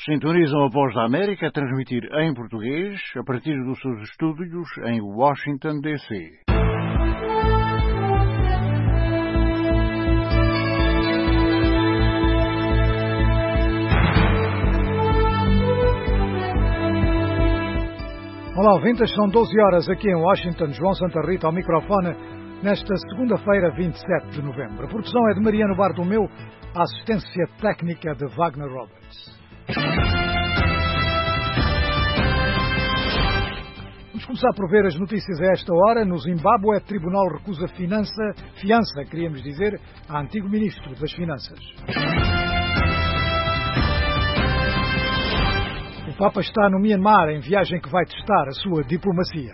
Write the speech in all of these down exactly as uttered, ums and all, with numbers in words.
Sintonizam a Voz da América a transmitir em português a partir dos seus estúdios em Washington, D C Olá, ouvintes, são doze horas aqui em Washington. João Santa Rita ao microfone nesta segunda-feira, vinte e sete de novembro. A produção é de Mariano Bartolomeu, a assistência técnica de Wagner Roberts. Vamos começar por ver as notícias a esta hora. No Zimbábue, o Tribunal recusa finança, fiança, queríamos dizer, a antigo Ministro das Finanças. O Papa está no Myanmar em viagem que vai testar a sua diplomacia.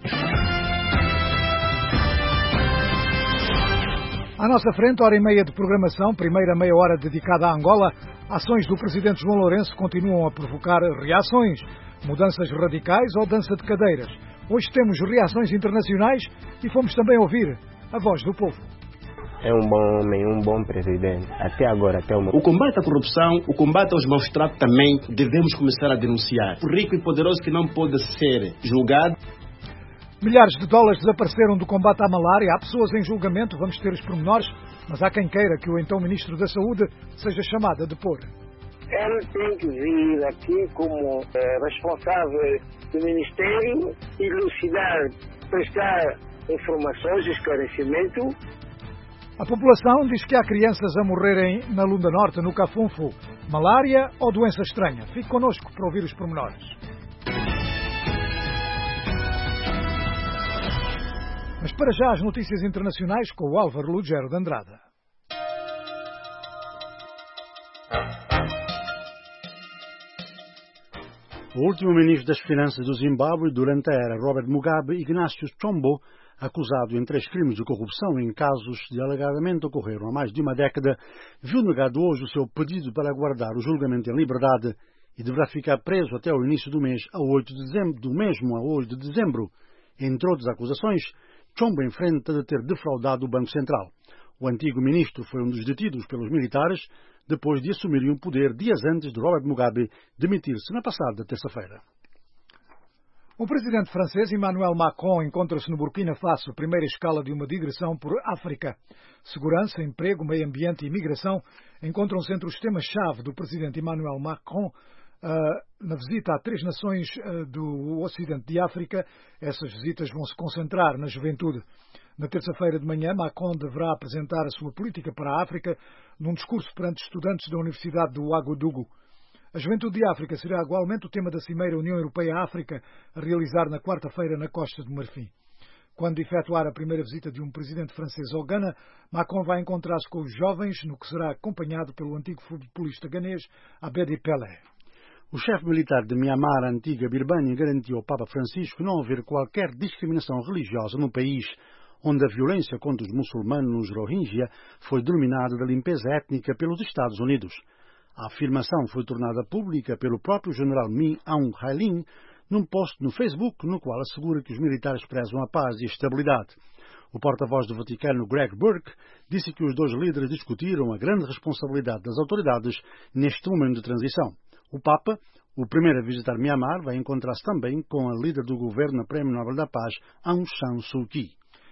À nossa frente, hora e meia de programação, primeira meia hora dedicada à Angola. Ações do Presidente João Lourenço continuam a provocar reações, mudanças radicais ou dança de cadeiras. Hoje temos reações internacionais e fomos também ouvir a voz do povo. É um bom homem, um bom presidente. Até agora, até o momento. O combate à corrupção, o combate aos maus tratos também devemos começar a denunciar. O rico e poderoso que não pode ser julgado. Milhares de dólares desapareceram do combate à malária. Há pessoas em julgamento, vamos ter os pormenores, mas há quem queira que o então Ministro da Saúde seja chamado a depor. Ele tem que vir aqui como eh, responsável do Ministério, elucidar, prestar informações, esclarecimento. A população diz que há crianças a morrerem na Lunda Norte, no Cafunfo. Malária ou doença estranha? Fique connosco para ouvir os pormenores. Mas para já as notícias internacionais com o Álvaro Lugero de Andrada. O último ministro das Finanças do Zimbábue durante a era Robert Mugabe, Ignácio Chombo, acusado em três crimes de corrupção em casos que alegadamente ocorreram há mais de uma década, viu negado hoje o seu pedido para aguardar o julgamento em liberdade e deverá ficar preso até o início do mês, a oito de dezembro, do mesmo a oito de dezembro. Entre outras acusações, Chombo enfrenta de ter defraudado o Banco Central. O antigo ministro foi um dos detidos pelos militares depois de assumirem o poder dias antes de Robert Mugabe demitir-se na passada terça-feira. O presidente francês Emmanuel Macron encontra-se no Burkina Faso, primeira escala de uma digressão por África. Segurança, emprego, meio ambiente e imigração encontram-se entre os temas-chave do presidente Emmanuel Macron uh, na visita a três nações uh, do Ocidente de África. Essas visitas vão se concentrar na juventude. Na terça-feira de manhã, Macron deverá apresentar a sua política para a África num discurso perante estudantes da Universidade do Ouagadougou. A juventude de África será igualmente o tema da Cimeira União Europeia-África a realizar na quarta-feira na Costa do Marfim. Quando efetuar a primeira visita de um presidente francês ao Ghana, Macron vai encontrar-se com os jovens, no que será acompanhado pelo antigo futebolista ganês Abedi Pelé. O chefe militar de Myanmar, a antiga Birmânia, garantiu ao Papa Francisco não haver qualquer discriminação religiosa no país, onde a violência contra os muçulmanos Rohingya foi denominada de limpeza étnica pelos Estados Unidos. A afirmação foi tornada pública pelo próprio general Min Aung Hlaing num post no Facebook, no qual assegura que os militares prezam a paz e a estabilidade. O porta-voz do Vaticano, Greg Burke, disse que os dois líderes discutiram a grande responsabilidade das autoridades neste momento de transição. O Papa, o primeiro a visitar Myanmar, vai encontrar-se também com a líder do governo, a Prémio Nobel da Paz, Aung San Suu Kyi.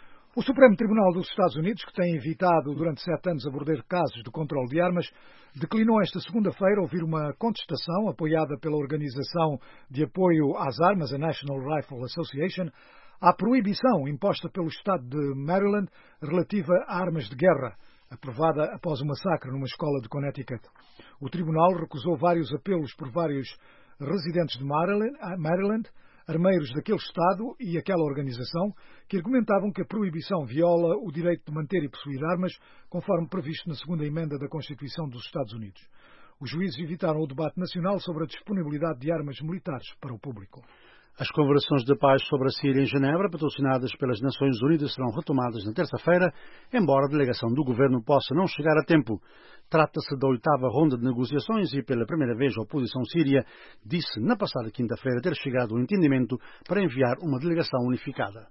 O Supremo Tribunal dos Estados Unidos, que tem evitado durante sete anos aborder casos de controle de armas, declinou esta segunda-feira ouvir uma contestação apoiada pela Organização de Apoio às Armas, a National Rifle Association, à proibição imposta pelo Estado de Maryland relativa a armas de guerra, aprovada após um massacre numa escola de Connecticut. O Tribunal recusou vários apelos por vários residentes de Maryland, Maryland armeiros daquele Estado e aquela organização, que argumentavam que a proibição viola o direito de manter e possuir armas, conforme previsto na segunda emenda da Constituição dos Estados Unidos. Os juízes evitaram o debate nacional sobre a disponibilidade de armas militares para o público. As conversações de paz sobre a Síria em Genebra, patrocinadas pelas Nações Unidas, serão retomadas na terça-feira, embora a delegação do governo possa não chegar a tempo. Trata-se da oitava ronda de negociações e, pela primeira vez, a oposição síria disse na passada quinta-feira ter chegado a um entendimento para enviar uma delegação unificada.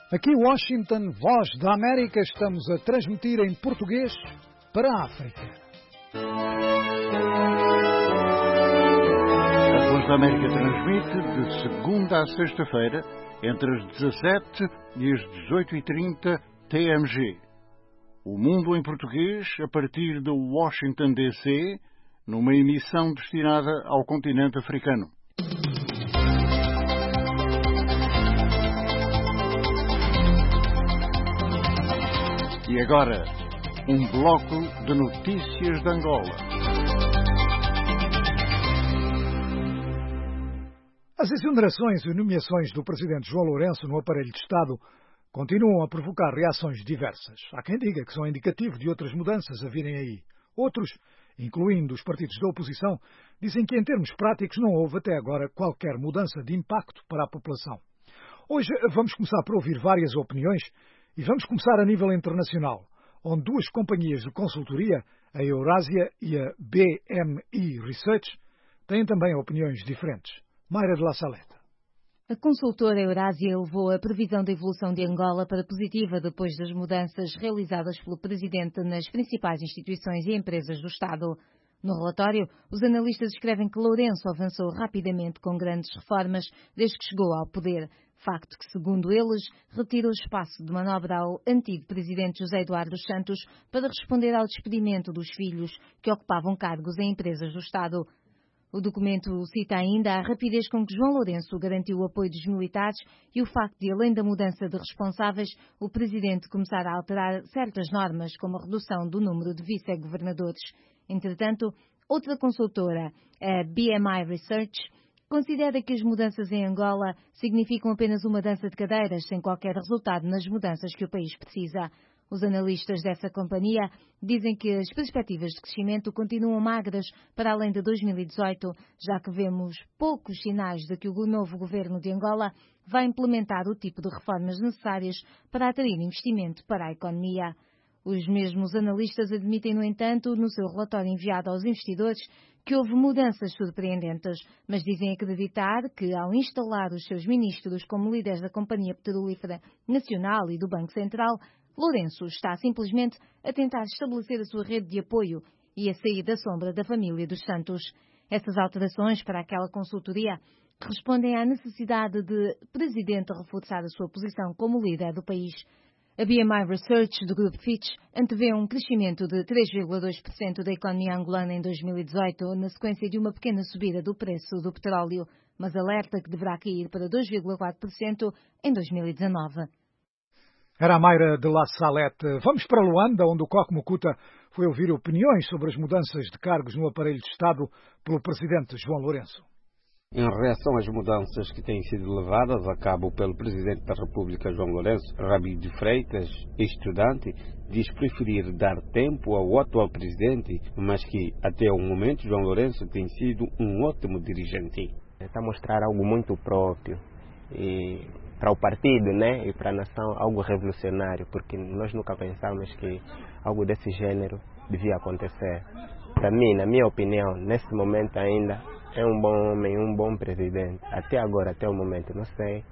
Aqui Washington, Voz da América, estamos a transmitir em português para a África. A Voz da América transmite de segunda a sexta-feira, entre as dezassete e as dezoito e trinta T M G. O Mundo em Português, a partir de Washington, D C, numa emissão destinada ao continente africano. E agora, um bloco de notícias de Angola. As exonerações e nomeações do presidente João Lourenço no aparelho de Estado continuam a provocar reações diversas. Há quem diga que são indicativo de outras mudanças a virem aí. Outros, incluindo os partidos da oposição, dizem que em termos práticos não houve até agora qualquer mudança de impacto para a população. Hoje vamos começar por ouvir várias opiniões e vamos começar a nível internacional, onde duas companhias de consultoria, a Eurásia e a B M I Research, têm também opiniões diferentes. Mayra de La Saleta. A consultora Eurásia elevou a previsão da evolução de Angola para positiva depois das mudanças realizadas pelo presidente nas principais instituições e empresas do Estado. No relatório, os analistas escrevem que Lourenço avançou rapidamente com grandes reformas desde que chegou ao poder, facto que, segundo eles, retirou espaço de manobra ao antigo presidente José Eduardo dos Santos para responder ao despedimento dos filhos que ocupavam cargos em empresas do Estado. O documento cita ainda a rapidez com que João Lourenço garantiu o apoio dos militares e o facto de, além da mudança de responsáveis, o presidente começar a alterar certas normas, como a redução do número de vice-governadores. Entretanto, outra consultora, a B M I Research, considera que as mudanças em Angola significam apenas uma dança de cadeiras, sem qualquer resultado nas mudanças que o país precisa. Os analistas dessa companhia dizem que as perspectivas de crescimento continuam magras para além de dois mil e dezoito, já que vemos poucos sinais de que o novo governo de Angola vai implementar o tipo de reformas necessárias para atrair investimento para a economia. Os mesmos analistas admitem, no entanto, no seu relatório enviado aos investidores, que houve mudanças surpreendentes, mas dizem acreditar que, ao instalar os seus ministros como líderes da Companhia Petrolífera Nacional e do Banco Central, Lourenço está simplesmente a tentar estabelecer a sua rede de apoio e a sair da sombra da família dos Santos. Essas alterações para aquela consultoria respondem à necessidade de o presidente reforçar a sua posição como líder do país. A B M I Research do Grupo Fitch antevê um crescimento de três vírgula dois por cento da economia angolana em dois mil e dezoito, na sequência de uma pequena subida do preço do petróleo, mas alerta que deverá cair para dois vírgula quatro por cento em dois mil e dezanove. Era a Mayra de La Salete. Vamos para Luanda, onde o Coque Mukuta foi ouvir opiniões sobre as mudanças de cargos no aparelho de Estado pelo presidente João Lourenço. Em reação às mudanças que têm sido levadas a cabo pelo Presidente da República, João Lourenço, Rabi de Freitas, estudante, diz preferir dar tempo ao atual Presidente, mas que, até o momento, João Lourenço tem sido um ótimo dirigente. Está a mostrar algo muito próprio e para o partido, né, e para a nação, algo revolucionário, porque nós nunca pensamos que algo desse gênero devia acontecer. Para mim, na minha opinião, nesse momento ainda, é um bom homem, um bom presidente. Até agora, até o momento, não sei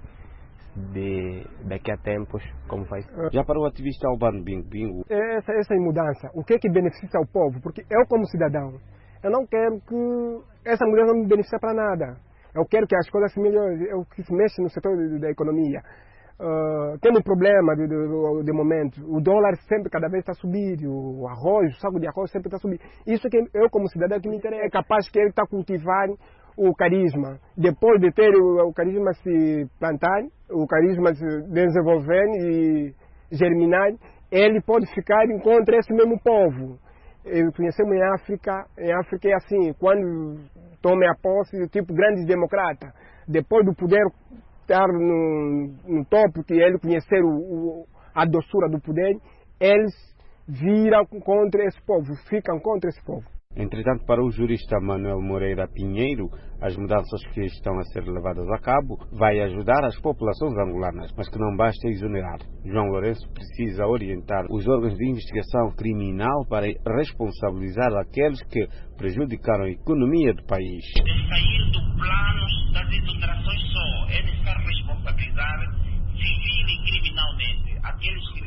de daqui a tempos como vai ser. Já para o ativista Albano Bingo Bingo, essa, essa mudança, o que é que beneficia o povo? Porque eu, como cidadão, eu não quero que essa mudança não me beneficie para nada. Eu quero que as coisas se melhorem, eu que se mexa no setor da economia. Uh, tem um problema de, de, de momento. O dólar sempre, cada vez está subindo, o arroz, o saco de arroz sempre está subindo. Isso que eu, como cidadão, que me interessa, é capaz que ele está cultivando o carisma. Depois de ter o, o carisma se plantar, o carisma se desenvolver e germinar, ele pode ficar contra esse mesmo povo. Conhecemos em África, em África é assim, quando tome a posse, tipo grandes democratas, depois do poder estar no, no topo, que ele conhecer o, o, a doçura do poder, eles viram contra esse povo, ficam contra esse povo. Entretanto, para o jurista Manuel Moreira Pinheiro, as mudanças que estão a ser levadas a cabo vai ajudar as populações angolanas, mas que não basta exonerar. João Lourenço precisa orientar os órgãos de investigação criminal para responsabilizar aqueles que prejudicaram a economia do país. Sair do plano das exonerações só, é necessário responsabilizar civil e criminal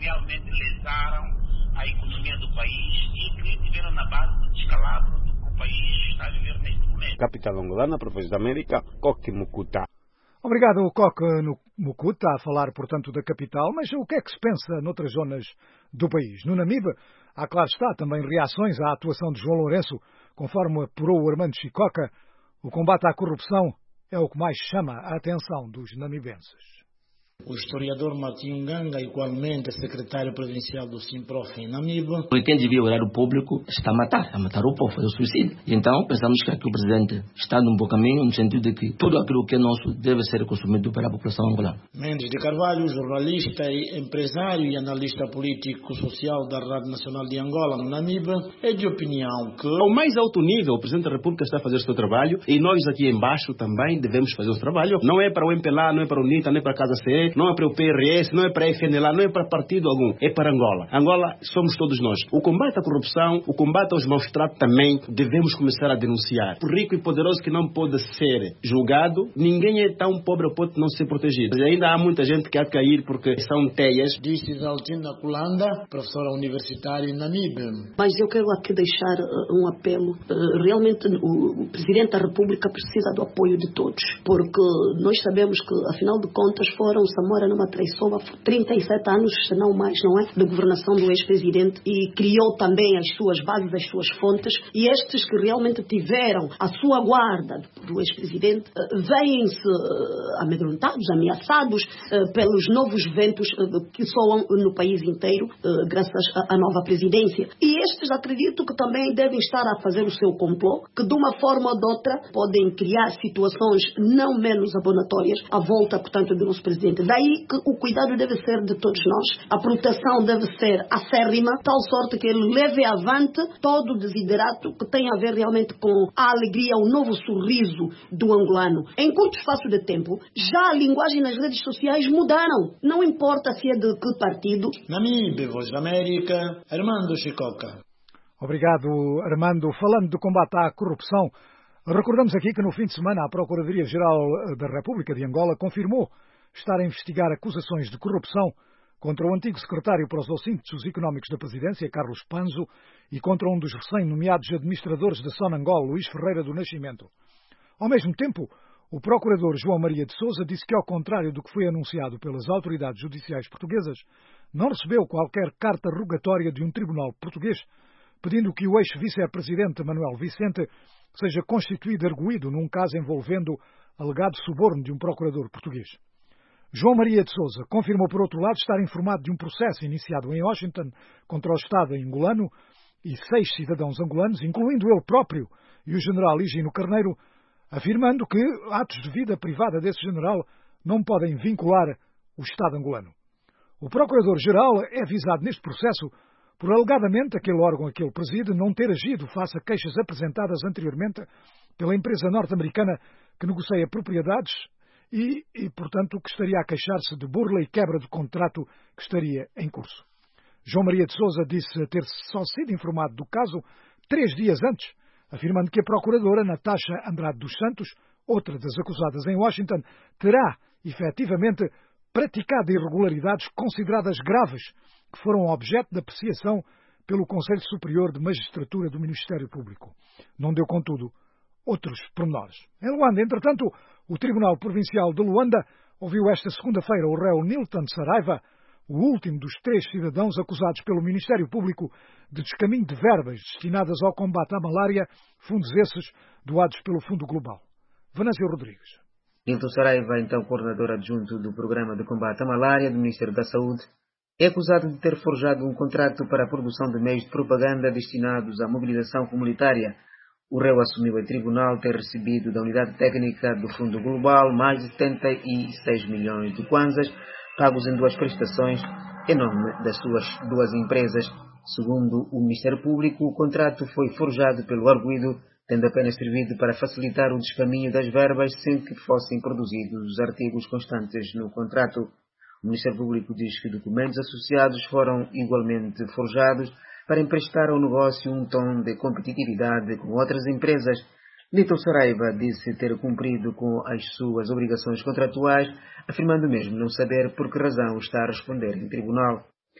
realmente lesaram a economia do país e que tiveram na base do descalabro do que o país está a viver neste momento. Capital angolana, para a Voz da América, Coque Mucuta. Obrigado, Coque Mucuta, a falar, portanto, da capital. Mas o que é que se pensa noutras zonas do país? No Namibe, há, claro está, também reações à atuação de João Lourenço, conforme apurou o Armando Chicoca. O combate à corrupção é o que mais chama a atenção dos namibenses. O historiador Martinho Nganga, igualmente secretário provincial do Simprof em Namibe. Pretende via o horário público, está a matar, a matar o povo, fazer o suicídio. E então pensamos que aqui o presidente está num bom caminho, no sentido de que tudo aquilo que é nosso deve ser consumido pela população angolana. Mendes de Carvalho, jornalista e empresário e analista político-social da Rádio Nacional de Angola, no Namibe, é de opinião que... Ao mais alto nível, o presidente da República está a fazer o seu trabalho e nós aqui embaixo também devemos fazer o trabalho. Não é para o M P L A, não é para o NITA, não é para a Casa C E, não é para o P R S, não é para a F N L A, não é para partido algum, é para Angola. Angola somos todos nós. O combate à corrupção, o combate aos maus tratos também devemos começar a denunciar. O rico e poderoso que não pode ser julgado, ninguém é tão pobre ou pode não ser protegido. Mas ainda há muita gente que há de cair porque são teias. Disse Daltina Kulanda, professora universitária em Namibe. Mas eu quero aqui deixar uh, um apelo. Uh, realmente o, o Presidente da República precisa do apoio de todos, porque nós sabemos que, afinal de contas, foram Samora numa traiçoa, trinta e sete anos, se não mais, não é, de governação do ex-presidente e criou também as suas bases, as suas fontes, e estes que realmente tiveram a sua guarda do ex-presidente uh, veem-se uh, amedrontados, ameaçados uh, pelos novos ventos uh, que soam no país inteiro, uh, graças à nova presidência. E estes acredito que também devem estar a fazer o seu complô, que de uma forma ou de outra podem criar situações não menos abonatórias à volta, portanto, do nosso presidente. Daí que o cuidado deve ser de todos nós, a proteção deve ser acérrima, tal sorte que ele leve avante todo o desiderato que tem a ver realmente com a alegria, o novo sorriso do angolano. Em curto espaço de tempo, já a linguagem nas redes sociais mudaram. Não importa se é de que partido. Namibe, Voz da América, Armando Chicoca. Obrigado, Armando. Falando de combate à corrupção, recordamos aqui que no fim de semana a Procuradoria-Geral da República de Angola confirmou estar a investigar acusações de corrupção contra o antigo secretário para os Assuntos Económicos da Presidência, Carlos Panzo, e contra um dos recém-nomeados administradores da Sonangol, Luís Ferreira do Nascimento. Ao mesmo tempo, o procurador João Maria de Sousa disse que, ao contrário do que foi anunciado pelas autoridades judiciais portuguesas, não recebeu qualquer carta rogatória de um tribunal português pedindo que o ex-vice-presidente Manuel Vicente seja constituído arguido num caso envolvendo alegado suborno de um procurador português. João Maria de Sousa confirmou, por outro lado, estar informado de um processo iniciado em Washington contra o Estado angolano e seis cidadãos angolanos, incluindo ele próprio e o general Higino Carneiro, afirmando que atos de vida privada desse general não podem vincular o Estado angolano. O Procurador-Geral é avisado neste processo por, alegadamente, aquele órgão a que ele preside não ter agido face a queixas apresentadas anteriormente pela empresa norte-americana que negocia propriedades e, e, portanto, que estaria a queixar-se de burla e quebra de contrato que estaria em curso. João Maria de Sousa disse ter só sido informado do caso três dias antes, afirmando que a procuradora Natasha Andrade dos Santos, outra das acusadas em Washington, terá, efetivamente, praticado irregularidades consideradas graves, que foram objeto de apreciação pelo Conselho Superior de Magistratura do Ministério Público. Não deu, contudo, outros pormenores. Em Luanda, entretanto, o Tribunal Provincial de Luanda ouviu esta segunda-feira o réu Nilton Saraiva, o último dos três cidadãos acusados pelo Ministério Público de descaminho de verbas destinadas ao combate à malária, fundos esses doados pelo Fundo Global. Venâncio Rodrigues. Nilton Saraiva, então coordenador adjunto do Programa de Combate à Malária do Ministério da Saúde, é acusado de ter forjado um contrato para a produção de meios de propaganda destinados à mobilização comunitária. O réu assumiu em tribunal ter recebido da Unidade Técnica do Fundo Global mais de setenta e seis milhões de kwanzas, pagos em duas prestações, em nome das suas duas empresas. Segundo o Ministério Público, o contrato foi forjado pelo arguido, tendo apenas servido para facilitar o descaminho das verbas sem que fossem produzidos os artigos constantes no contrato. O Ministério Público diz que documentos associados foram igualmente forjados para emprestar ao negócio um tom de competitividade com outras empresas. Nilton Saraiva disse ter cumprido com as suas obrigações contratuais, afirmando mesmo não saber por que razão está a responder em tribunal.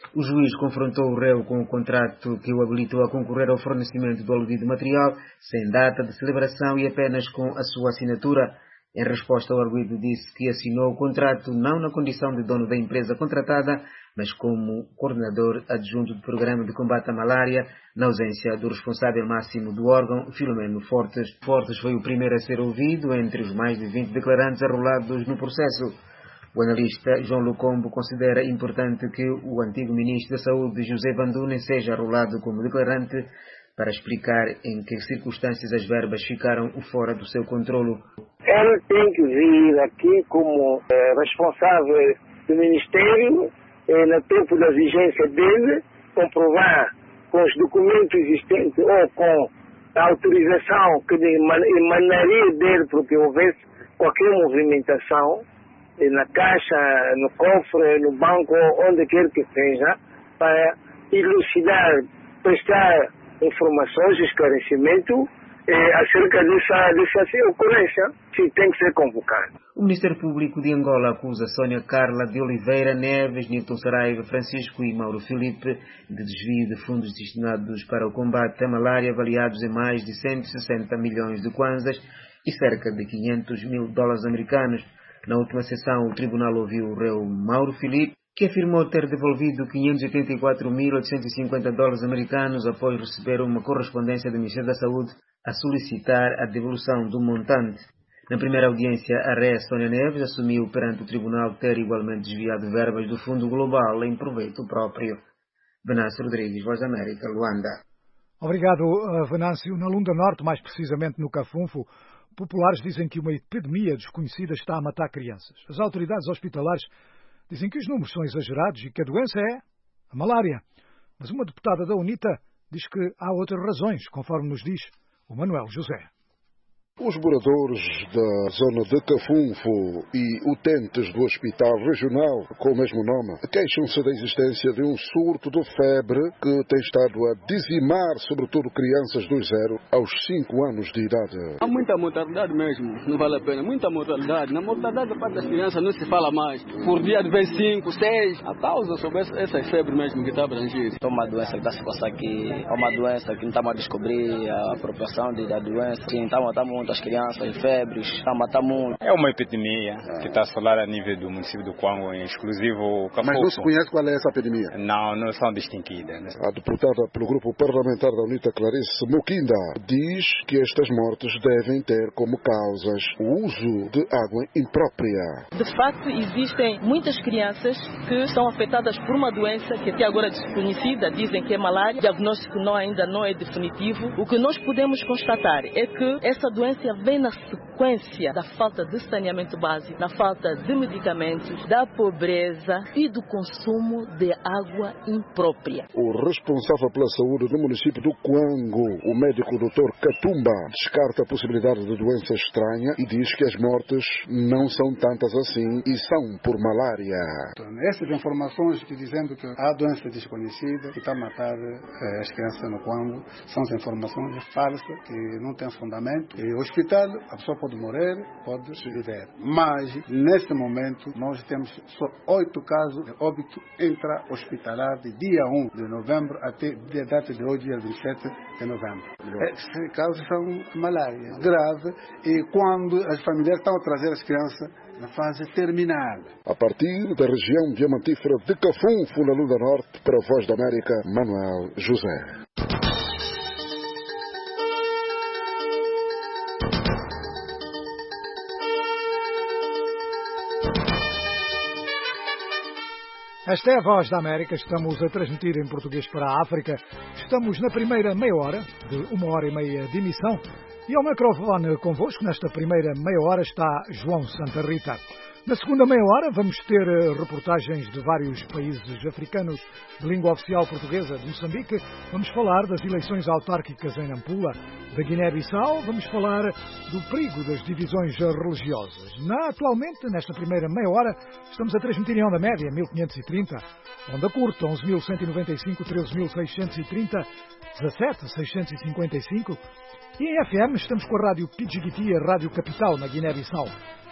O juiz confrontou o réu com o contrato que o habilitou a concorrer ao fornecimento do aludido material, sem data de celebração e apenas com a sua assinatura. Em resposta, o arguido disse que assinou o contrato não na condição de dono da empresa contratada, mas como coordenador adjunto do Programa de Combate à Malária, na ausência do responsável máximo do órgão, Filomeno Fortes. Fortes foi o primeiro a ser ouvido entre os mais de vinte declarantes arrolados no processo. O analista João Lucombo considera importante que o antigo ministro da Saúde, José Bandune, seja arrolado como declarante para explicar em que circunstâncias as verbas ficaram fora do seu controlo. Ele tem que vir aqui como eh, responsável do Ministério, eh, no tempo da vigência dele, comprovar com os documentos existentes ou com a autorização que emanaria dele para que houvesse qualquer movimentação, eh, na caixa, no cofre, no banco, onde quer que seja, para elucidar, prestar informações, esclarecimento eh, acerca dessa, dessa ocorrência, se tem que ser convocado. O Ministério Público de Angola acusa Sónia Carla de Oliveira Neves, Nilton Saraiva Francisco e Mauro Filipe de desvio de fundos destinados para o combate à malária, avaliados em mais de cento e sessenta milhões de kwanzas e cerca de quinhentos mil dólares americanos. Na última sessão, o tribunal ouviu o réu Mauro Filipe, que afirmou ter devolvido quinhentos e oitenta e quatro mil oitocentos e cinquenta dólares americanos após receber uma correspondência do Ministério da Saúde a solicitar a devolução do montante. Na primeira audiência, a ré Sónia Neves assumiu perante o tribunal ter igualmente desviado verbas do Fundo Global em proveito próprio. Venâncio Rodrigues, Voz da América, Luanda. Obrigado, Venâncio. Na Lunda Norte, mais precisamente no Cafunfo, populares dizem que uma epidemia desconhecida está a matar crianças. As autoridades hospitalares dizem que os números são exagerados e que a doença é a malária. Mas uma deputada da UNITA diz que há outras razões, conforme nos diz o Manuel José. Os moradores da zona de Cafunfo e utentes do Hospital Regional, com o mesmo nome, queixam-se da existência de um surto de febre que tem estado a dizimar, sobretudo, crianças dos zero aos cinco anos de idade. Há muita mortalidade mesmo, não vale a pena, muita mortalidade. Na mortalidade da parte das crianças não se fala mais. Por dia vem cinco, seis. A causa sobre essa febre mesmo que está abrangida. É uma doença que está se passando aqui, é uma doença que não estamos a descobrir a proporção da doença. Sim, está a matar muito as crianças, febres, está a matar muito. É uma epidemia que está a falar a nível do município do Kwango, em exclusivo Cafunfo. Mas não se conhece qual é essa epidemia? Não, não são distinguidas. Né? A deputada pelo grupo parlamentar da UNITA, Clarice Mukinda, diz que estas mortes devem ter como causas o uso de água imprópria. De facto, existem muitas crianças que estão afetadas por uma doença que até agora é desconhecida, dizem que é malária, o diagnóstico não, ainda não é definitivo. O que nós podemos constatar é que essa doença vem na sequência da falta de saneamento básico, na falta de medicamentos, da pobreza e do consumo de água imprópria. O responsável pela saúde no município do Kwango, o médico doutor Katumba, descarta a possibilidade de doença estranha e diz que as mortes não são tantas assim e são por malária. Essas informações que dizendo que há doença desconhecida que está a matar eh, as crianças no Kwango são informações falsas que não têm fundamento. E o hospital, a pessoa pode morrer, pode viver. Mas, neste momento, nós temos só oito casos de óbito intra-hospitalar de dia um de novembro até a data de hoje, dia vinte e sete de novembro. Esses casos são malária grave e quando as famílias estão a trazer as crianças na fase terminal. A partir da região diamantífera de Cafunfo, na Lunda Norte, para a Voz da América, Manuel José. Esta é a Voz da América, estamos a transmitir em português para a África. Estamos na primeira meia hora, de uma hora e meia de emissão, e ao microfone convosco, nesta primeira meia hora, está João Santa Rita. Na segunda meia hora vamos ter reportagens de vários países africanos de língua oficial portuguesa, de Moçambique. Vamos falar das eleições autárquicas em Nampula, da Guiné-Bissau. Vamos falar do perigo das divisões religiosas. Na, atualmente, nesta primeira meia hora, estamos a transmitir em onda média mil quinhentos e trinta, onda curta onze mil cento e noventa e cinco, treze mil seiscentos e trinta, dezassete mil seiscentos e cinquenta e cinco e em F M estamos com a Rádio Pidjigiti e a Rádio Capital na Guiné-Bissau.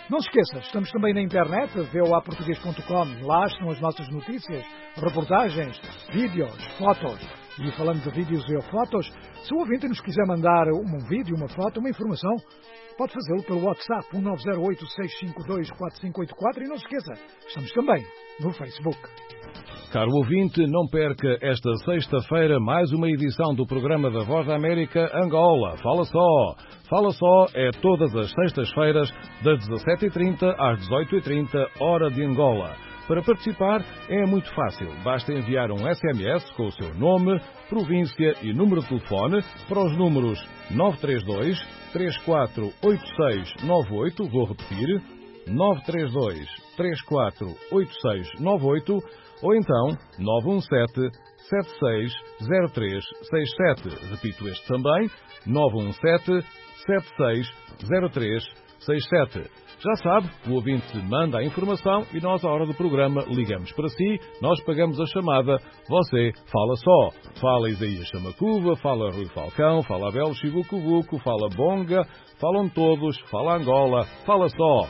Não se esqueça, estamos também na internet, v o a português ponto com. Lá estão as nossas notícias, reportagens, vídeos, fotos. E falando de vídeos e fotos, se o ouvinte nos quiser mandar um vídeo, uma foto, uma informação, pode fazê-lo pelo WhatsApp um nove zero oito, seis cinco dois, quatro cinco oito quatro. E não se esqueça, estamos também no Facebook. Caro ouvinte, não perca esta sexta-feira mais uma edição do programa da Voz da América Angola. Fala só! Fala só é todas as sextas-feiras, das dezassete e trinta às dezoito e trinta, hora de Angola. Para participar é muito fácil. Basta enviar um S M S com o seu nome, província e número de telefone para os números nove três dois, três quatro oito seis nove oito. Vou repetir. nove três dois, três quatro oito seis nove oito ou então nove um sete, sete seis zero três seis sete. Repito este também, nove um sete, sete seis zero três seis sete. Já sabe, o ouvinte manda a informação e nós, à hora do programa, ligamos para si, nós pagamos a chamada, você fala só. Fala Isaías Chamacuva, fala Rui Falcão, fala Abel Chibucubuco, fala Bonga, falam todos, fala Angola, fala só.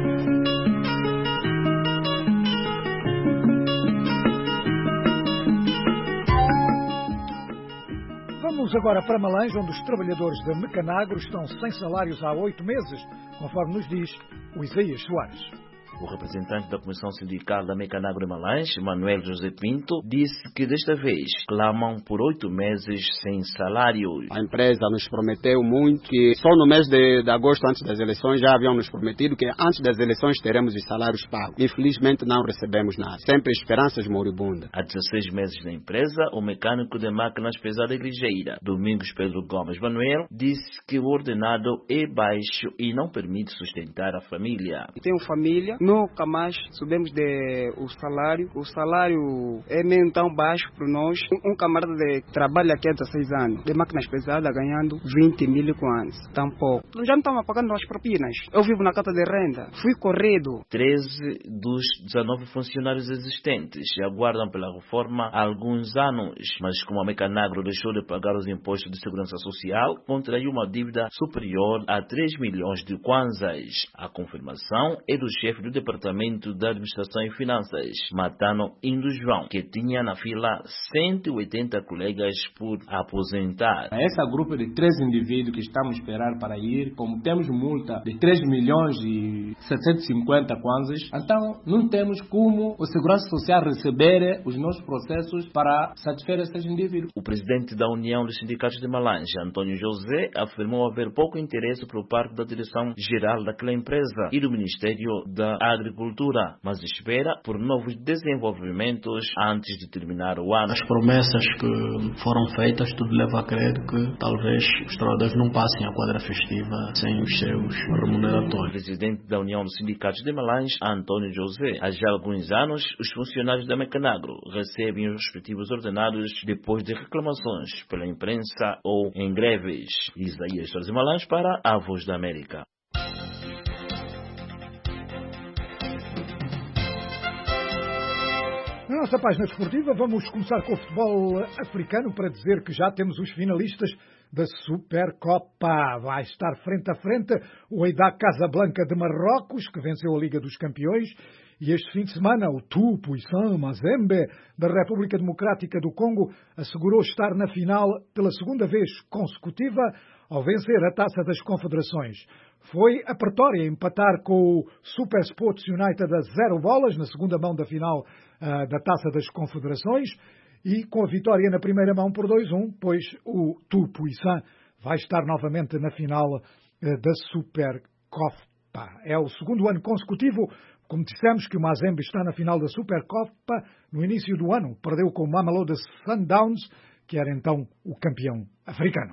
Vamos agora para Malanje, onde os trabalhadores da Mecanagro estão sem salários há oito meses, conforme nos diz o Isaías Soares. O representante da Comissão Sindical da Mecanagro de Malanje, Manuel José Pinto, disse que desta vez clamam por oito meses sem salário. A empresa nos prometeu muito que só no mês de, de agosto, antes das eleições, já haviam nos prometido que antes das eleições teremos os salários pagos. Infelizmente não recebemos nada. Sempre esperanças moribundas. Há dezesseis meses na empresa, o mecânico de máquinas pesadas e ligeira, Domingos Pedro Gomes Manuel, disse que o ordenado é baixo e não permite sustentar a família. Tenho família. Nunca mais subimos de, o salário. O salário é mesmo tão baixo para nós. Um, um camarada que trabalha aqui há dezesseis anos, de máquinas pesadas, ganhando vinte mil com anos. Tão pouco. Já não estamos pagando as propinas. Eu vivo na casa de renda. Fui corrido. treze dos dezenove funcionários existentes aguardam pela reforma há alguns anos. Mas como a Mecanagro deixou de pagar os impostos de segurança social, contraiu uma dívida superior a três milhões de kwanzas. A confirmação é do chefe do Departamento da Administração e Finanças, Matano Indujão, que tinha na fila cento e oitenta colegas por aposentar. Essa grupo de três indivíduos que estamos a esperar para ir, como temos multa de três milhões e setecentos e cinquenta kwanzas, então não temos como a Segurança Social receber os nossos processos para satisfazer esses indivíduos. O presidente da União dos Sindicatos de Malanje, Antônio José, afirmou haver pouco interesse por parte da direção-geral daquela empresa e do Ministério da Agricultura, mas espera por novos desenvolvimentos antes de terminar o ano. As promessas que foram feitas, tudo leva a crer que talvez os trabalhadores não passem a quadra festiva sem os seus remuneratórios. O presidente da União dos Sindicatos de Malanje, Antônio José, há já alguns anos, os funcionários da Mecanagro recebem os respectivos ordenados depois de reclamações pela imprensa ou em greves. Isaías Soares de Malanje para a Voz da América. Na nossa página desportiva vamos começar com o futebol africano para dizer que já temos os finalistas da Supercopa. Vai estar frente a frente o Wydad Casablanca de Marrocos, que venceu a Liga dos Campeões, e este fim de semana o Tupuisan Mazembe da República Democrática do Congo assegurou estar na final pela segunda vez consecutiva ao vencer a Taça das Confederações. Foi a Pretória empatar com o Super Sports United a zero bolas na segunda mão da final uh, da Taça das Confederações e com a vitória na primeira mão por dois a um, pois o Tupuisan vai estar novamente na final uh, da Supercopa. É o segundo ano consecutivo, como dissemos, que o Mazembe está na final da Supercopa. No início do ano perdeu com o Mamelodi Sundowns, que era então o campeão africano.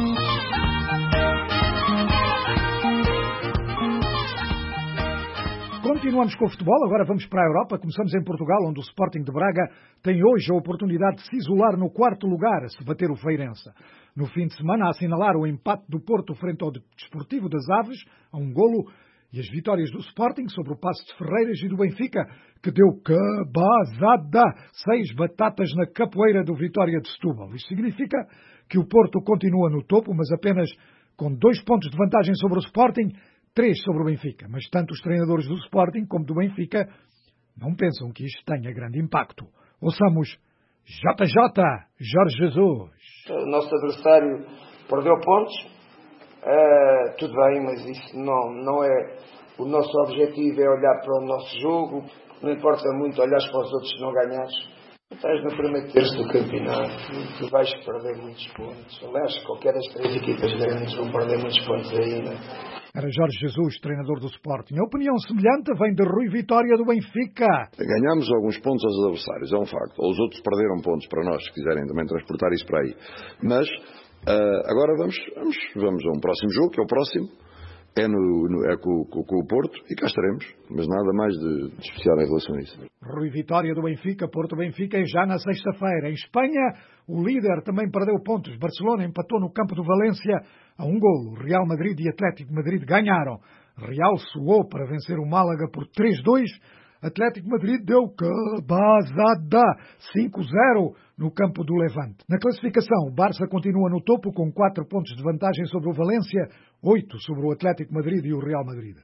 Continuamos com o futebol, agora vamos para a Europa. Começamos em Portugal, onde o Sporting de Braga tem hoje a oportunidade de se isolar no quarto lugar, se bater o Feirense. No fim de semana, a assinalar o empate do Porto frente ao Desportivo das Aves, a um golo, e as vitórias do Sporting sobre o Paço de Ferreiras e do Benfica, que deu cabazada, seis batatas na capoeira do Vitória de Setúbal. Isto significa que o Porto continua no topo, mas apenas com dois pontos de vantagem sobre o Sporting, três sobre o Benfica, mas tanto os treinadores do Sporting como do Benfica não pensam que isto tenha grande impacto. Ouçamos J J, Jorge Jesus. O nosso adversário perdeu pontos, uh, tudo bem, mas isso não, não é... O nosso objetivo é olhar para o nosso jogo, não importa muito olhar para os outros se não ganhares. Estás no primeiro terço do campeonato, tu vais perder muitos pontos. Aliás, qualquer das três equipas grandes vão perder muitos pontos aí, não é? Era Jorge Jesus, treinador do Sporting. A opinião semelhante vem de Rui Vitória do Benfica. Ganhamos alguns pontos aos adversários, é um facto. Ou os outros perderam pontos para nós, se quiserem também transportar isso para aí. Mas uh, agora vamos, vamos, vamos a um próximo jogo, que é o próximo. É, no, no, é com, com, com o Porto e cá estaremos, mas nada mais de, de especial em relação a isso. Rui Vitória do Benfica, Porto-Benfica é já na sexta-feira. Em Espanha, o líder também perdeu pontos. Barcelona empatou no campo do Valência a um golo. Real Madrid e Atlético de Madrid ganharam. Real suou para vencer o Málaga por três a dois. Atlético de Madrid deu cabazada cinco a zero no campo do Levante. Na classificação, o Barça continua no topo com quatro pontos de vantagem sobre o Valência, oito sobre o Atlético de Madrid e o Real Madrid.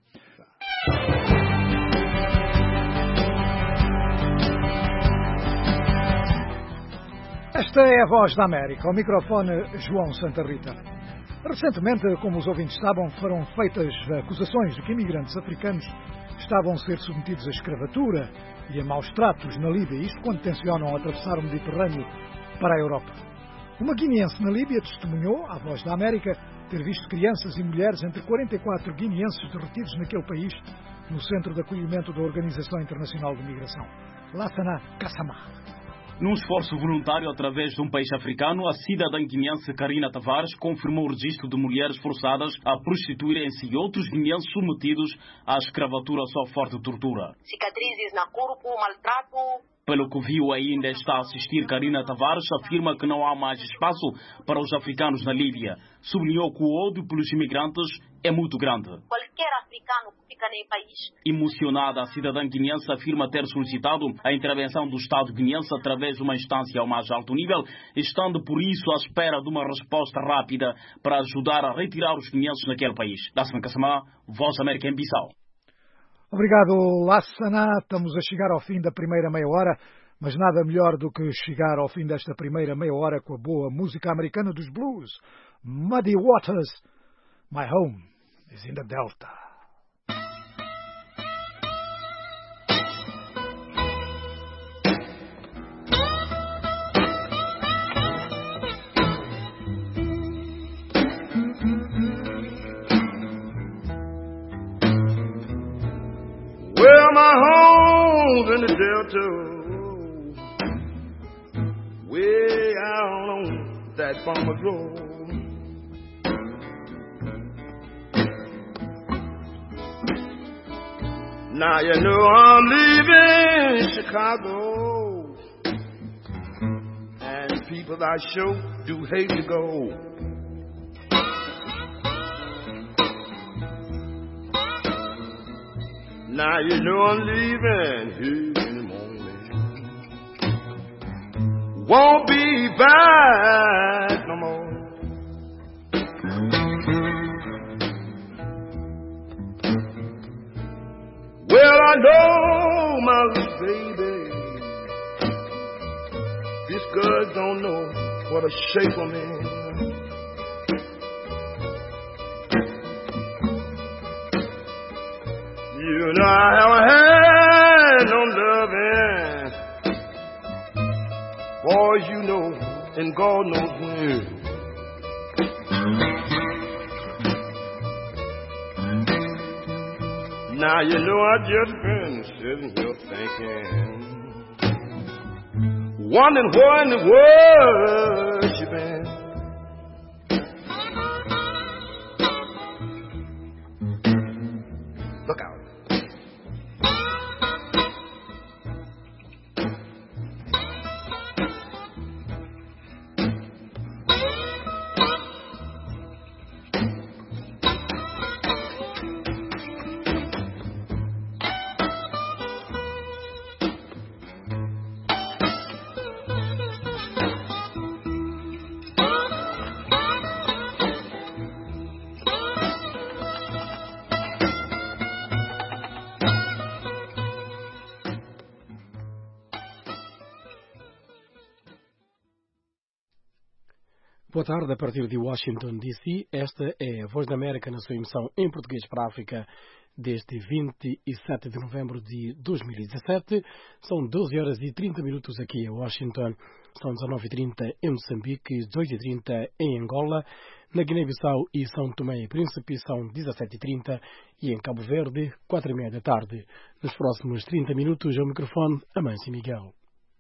Esta é a Voz da América. Ao microfone, João Santa Rita. Recentemente, como os ouvintes sabem, foram feitas acusações de que imigrantes africanos estavam a ser submetidos à escravatura e a maus tratos na Líbia, isto quando tencionam atravessar o Mediterrâneo para a Europa. Uma guineense na Líbia testemunhou, à Voz da América, ter visto crianças e mulheres entre quarenta e quatro guineenses derretidos naquele país, no centro de acolhimento da Organização Internacional de Migração, Lassana Kassamah. Num esforço voluntário através de um país africano, a cidadã guineense Karina Tavares confirmou o registro de mulheres forçadas a prostituírem-se e outros guineenses submetidos à escravatura sob forte tortura. Cicatrizes no corpo, maltrato. Pelo que viu ainda está a assistir, Karina Tavares afirma que não há mais espaço para os africanos na Líbia. Sublinhou que o ódio pelos imigrantes é muito grande. Qualquer africano que fica no país. Emocionada, a cidadã guineense afirma ter solicitado a intervenção do Estado guineense através de uma instância ao mais alto nível, estando por isso à espera de uma resposta rápida para ajudar a retirar os guineenses naquele país. Lassana Kassamah, Voz da América em Bissau. Obrigado, Lassana. Estamos a chegar ao fim da primeira meia hora, mas nada melhor do que chegar ao fim desta primeira meia hora com a boa música americana dos blues. Muddy Waters, My Home is in the Delta. Well, my home's in the Delta, way out on that farmer's road. Now you know I'm leaving Chicago, and people I sure do hate to go. Now you know I'm leaving here in the morning. Won't be back no more. Well, I know my little baby, this girl don't know what a shape I'm in. You know I haven't had no loving, boys, you know, and God knows when. Now you know I just been sitting here thinking, wondering where in the world you been. Look out. Boa tarde, a partir de Washington, D C. Esta é a Voz da América na sua emissão em português para a África desde vinte e sete de novembro de dois mil e dezassete. São doze horas e trinta minutos aqui em Washington, são dezenove e trinta em Moçambique, dezoito e trinta em Angola, na Guiné-Bissau e São Tomé e Príncipe são dezassete e trinta e em Cabo Verde, quatro e meia da tarde. Nos próximos trinta minutos, ao microfone, Amâncio Miguel.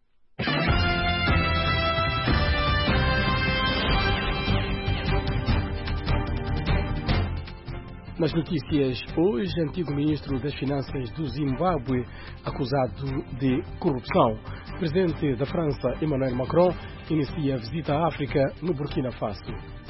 Nas notícias hoje, antigo ministro das Finanças do Zimbábue acusado de corrupção. O presidente da França, Emmanuel Macron, inicia a visita à África no Burkina Faso.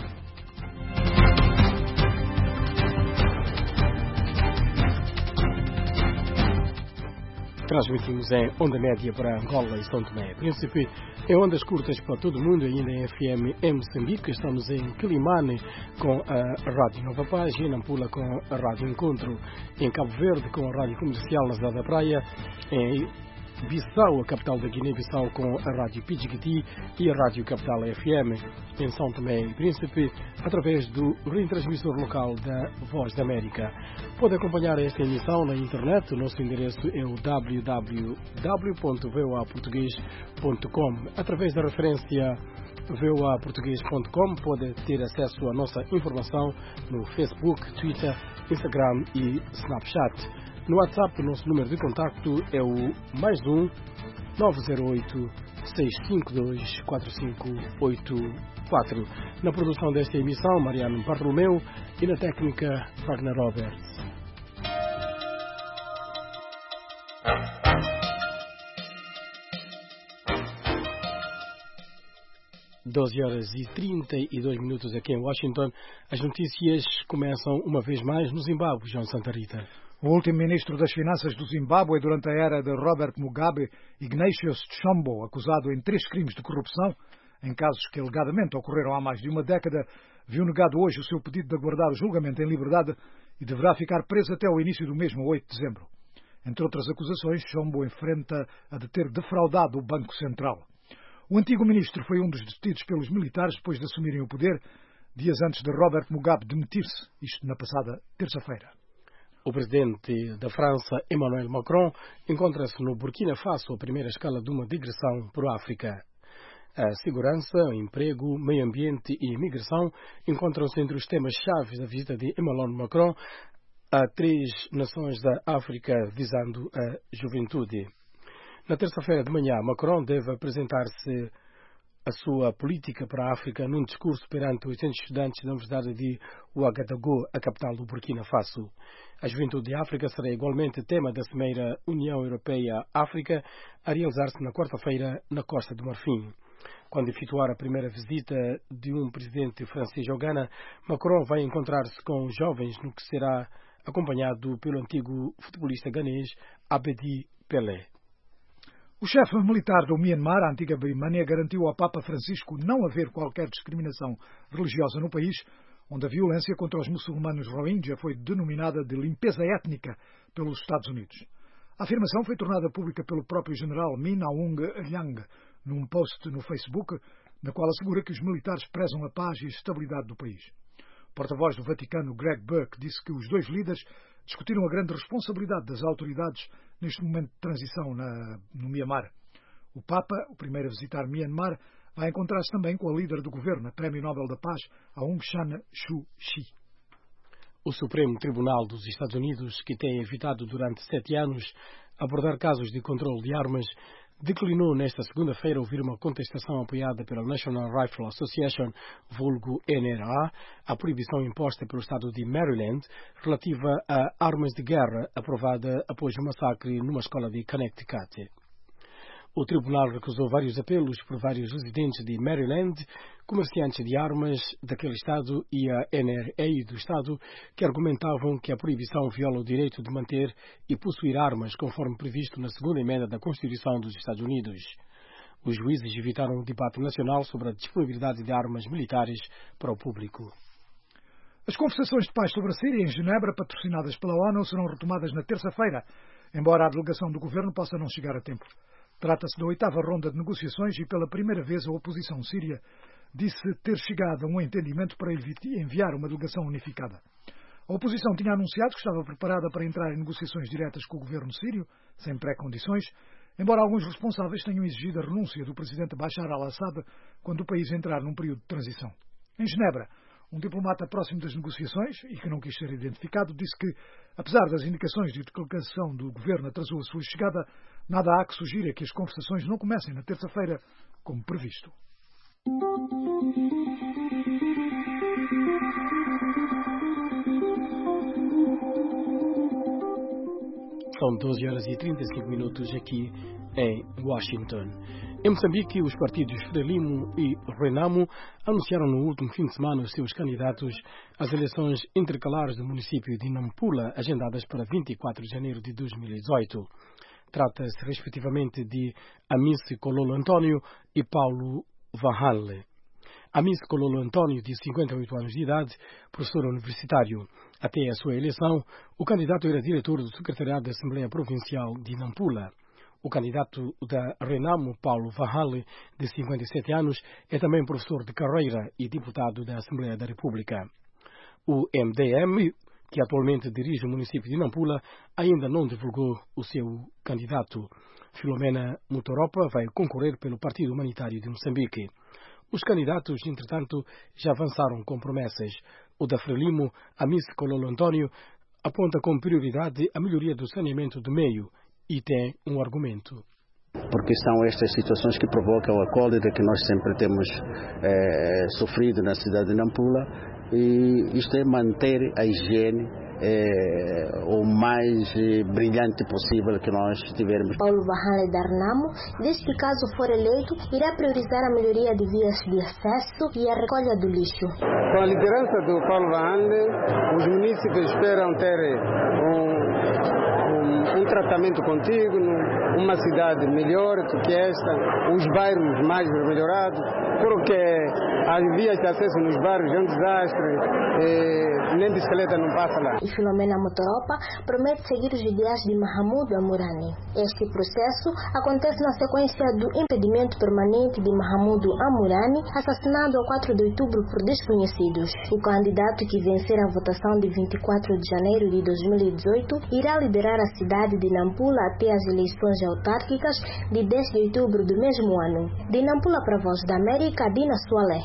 Transmitimos em onda média para Angola e São Tomé e Príncipe, em ondas curtas para todo o mundo, ainda em F M em Moçambique. Estamos em Quilimane com a Rádio Nova Paz, em Nampula com a Rádio Encontro, em Cabo Verde com a Rádio Comercial na cidade da Praia, em Bissau, a capital da Guiné-Bissau, com a Rádio Pidjigiti e a Rádio Capital F M, em São Tomé e Príncipe, através do retransmissor local da Voz da América. Pode acompanhar esta emissão na internet. O nosso endereço é o w w w ponto v o a português ponto com. Através da referência v o a português ponto com pode ter acesso à nossa informação no Facebook, Twitter, Instagram e Snapchat. No WhatsApp, o nosso número de contacto é o mais um nove zero oito, seis cinco dois, quatro cinco oito quatro. Na produção desta emissão, Mariano Bartolomeu, e na técnica, Wagner Roberts. doze horas e trinta e dois minutos aqui em Washington. As notícias começam uma vez mais no Zimbábue, João Santa Rita. O último ministro das Finanças do Zimbábue durante a era de Robert Mugabe, Ignatius Chombo, acusado em três crimes de corrupção, em casos que alegadamente ocorreram há mais de uma década, viu negado hoje o seu pedido de aguardar o julgamento em liberdade e deverá ficar preso até o início do mesmo oito de dezembro. Entre outras acusações, Chombo enfrenta a de ter defraudado o Banco Central. O antigo ministro foi um dos detidos pelos militares depois de assumirem o poder, dias antes de Robert Mugabe demitir-se, isto na passada terça-feira. O presidente da França, Emmanuel Macron, encontra-se no Burkina Faso, a primeira escala de uma digressão por África. A segurança, o emprego, meio ambiente e imigração encontram-se entre os temas-chave da visita de Emmanuel Macron a três nações da África, visando a juventude. Na terça-feira de manhã, Macron deve apresentar-se a sua política para a África num discurso perante oitocentos estudantes da Universidade de Ouagadougou, a capital do Burkina Faso. A juventude de África será igualmente tema da Cimeira União Europeia-África, a realizar-se na quarta-feira na Costa do Marfim. Quando efetuar a primeira visita de um presidente francês ao Ghana, Macron vai encontrar-se com jovens, no que será acompanhado pelo antigo futebolista ganês Abedi Pelé. O chefe militar do Myanmar, a antiga Birmânia, garantiu ao Papa Francisco não haver qualquer discriminação religiosa no país, onde a violência contra os muçulmanos Rohingya foi denominada de limpeza étnica pelos Estados Unidos. A afirmação foi tornada pública pelo próprio general Min Aung Hlaing num post no Facebook, na qual assegura que os militares prezam a paz e a estabilidade do país. O porta-voz do Vaticano, Greg Burke, disse que os dois líderes discutiram a grande responsabilidade das autoridades neste momento de transição na, no Myanmar. O Papa, o primeiro a visitar Myanmar, vai encontrar-se também com a líder do governo, a Prémio Nobel da Paz, Aung San Suu Kyi. O Supremo Tribunal dos Estados Unidos, que tem evitado durante sete anos abordar casos de controle de armas, declinou nesta segunda-feira ouvir uma contestação apoiada pela National Rifle Association, vulgo N R A, à proibição imposta pelo estado de Maryland relativa a armas de guerra, aprovada após o massacre numa escola de Connecticut. O tribunal recusou vários apelos por vários residentes de Maryland, comerciantes de armas daquele estado e a N R A do estado, que argumentavam que a proibição viola o direito de manter e possuir armas, conforme previsto na segunda emenda da Constituição dos Estados Unidos. Os juízes evitaram um debate nacional sobre a disponibilidade de armas militares para o público. As conversações de paz sobre a Síria em Genebra, patrocinadas pela ONU, serão retomadas na terça-feira, embora a delegação do governo possa não chegar a tempo. Trata-se da oitava ronda de negociações e, pela primeira vez, a oposição síria disse ter chegado a um entendimento para enviar uma delegação unificada. A oposição tinha anunciado que estava preparada para entrar em negociações diretas com o governo sírio, sem pré-condições, embora alguns responsáveis tenham exigido a renúncia do presidente Bashar al-Assad quando o país entrar num período de transição. Em Genebra, um diplomata próximo das negociações, e que não quis ser identificado, disse que, apesar das indicações de que a delegação do governo atrasou a sua chegada, nada há que sugira que as conversações não comecem na terça-feira, como previsto. São doze horas e trinta e cinco minutos aqui em Washington. Em Moçambique, os partidos Frelimo e Renamo anunciaram no último fim de semana os seus candidatos às eleições intercalares do município de Nampula, agendadas para vinte e quatro de janeiro de dois mil e dezoito. Trata-se, respectivamente, de Amice Kololo António e Paulo Vanhalle. Amice Kololo António, de cinquenta e oito anos de idade, professor universitário. Até a sua eleição, o candidato era diretor do Secretariado da Assembleia Provincial de Nampula. O candidato da Renamo, Paulo Vanhalle, de cinquenta e sete anos, é também professor de carreira e deputado da Assembleia da República. O M D M, que atualmente dirige o município de Nampula, ainda não divulgou o seu candidato. Filomena Mutoropa vai concorrer pelo Partido Humanitário de Moçambique. Os candidatos, entretanto, já avançaram com promessas. O da Frelimo, Amice Kololo António, aponta como prioridade a melhoria do saneamento do meio e tem um argumento. Porque são estas situações que provocam a cólera que nós sempre temos eh, sofrido na cidade de Nampula, e isto é manter a higiene É, o mais eh, brilhante possível que nós tivermos. Paulo Vanhalle da Renamo diz que, caso for eleito, irá priorizar a melhoria de vias de acesso e a recolha do lixo. Com a liderança do Paulo Vanhalle, os municípios esperam ter um, um, um tratamento contínuo, uma cidade melhor do que esta, os bairros mais melhorados, porque as vias de acesso nos bairros é um desastre, eh, nem bicicleta não passa lá. E Filomena Mutoropa promete seguir os ideais de Mahamudu Amurani. Este processo acontece na sequência do impedimento permanente de Mahamudu Amurani, assassinado a quatro de outubro por desconhecidos. O candidato que vencer a votação de vinte e quatro de janeiro de dois mil e dezoito irá liderar a cidade de Nampula até as eleições autárquicas de dez de outubro do mesmo ano. De Nampula para a Voz da América, Dina Sualehe.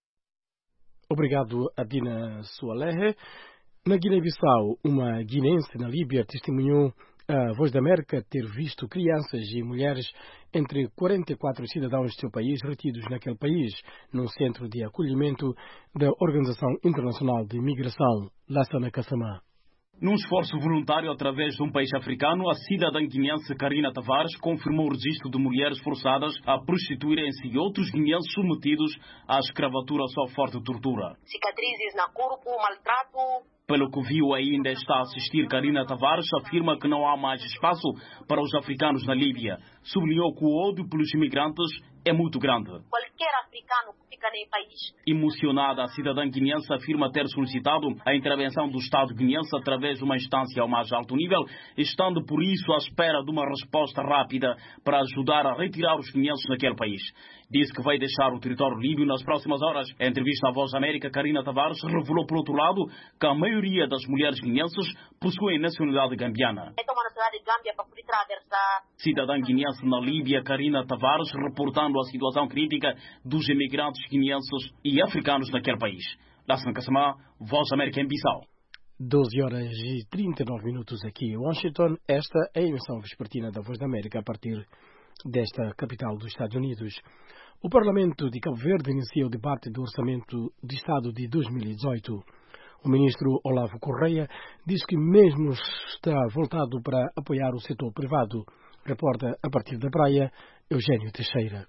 Obrigado, Adina Sualehe. Na Guiné-Bissau, uma guinense na Líbia testemunhou a Voz da América ter visto crianças e mulheres entre quarenta e quatro cidadãos do seu país retidos naquele país, num centro de acolhimento da Organização Internacional de Migração, Lassana Kassamá. Num esforço voluntário através de um país africano, a cidadã guineense Karina Tavares confirmou o registro de mulheres forçadas a prostituírem-se e outros guineenses submetidos à escravatura sob forte tortura. Cicatrizes no corpo, maltrato. Pelo que viu ainda está a assistir, Karina Tavares afirma que não há mais espaço para os africanos na Líbia. Sublinhou que o ódio pelos imigrantes é muito grande. Qualquer africano que fica no país. Emocionada, a cidadã guineense afirma ter solicitado a intervenção do Estado guineense através de uma instância ao mais alto nível, estando por isso à espera de uma resposta rápida para ajudar a retirar os guineenses naquele país. Disse que vai deixar o território líbio nas próximas horas. Em entrevista à Voz da América, Karina Tavares revelou, por outro lado, que a maioria das mulheres guineenses possuem nacionalidade gambiana. É uma nacionalidade gâmbia para poder atravessar. Cidadã guineense na Líbia, Karina Tavares, reportando a situação crítica dos imigrantes guineenses e africanos naquele país. Lassana Kassamá, Voz da América em Bissau. doze horas e trinta e nove minutos aqui em Washington. Esta é a emissão vespertina da Voz da América a partir desta capital dos Estados Unidos. O Parlamento de Cabo Verde inicia o debate do Orçamento de Estado de dois mil e dezoito. O ministro Olavo Correia diz que mesmo está voltado para apoiar o setor privado. Reporta a partir da praia, Eugênio Teixeira.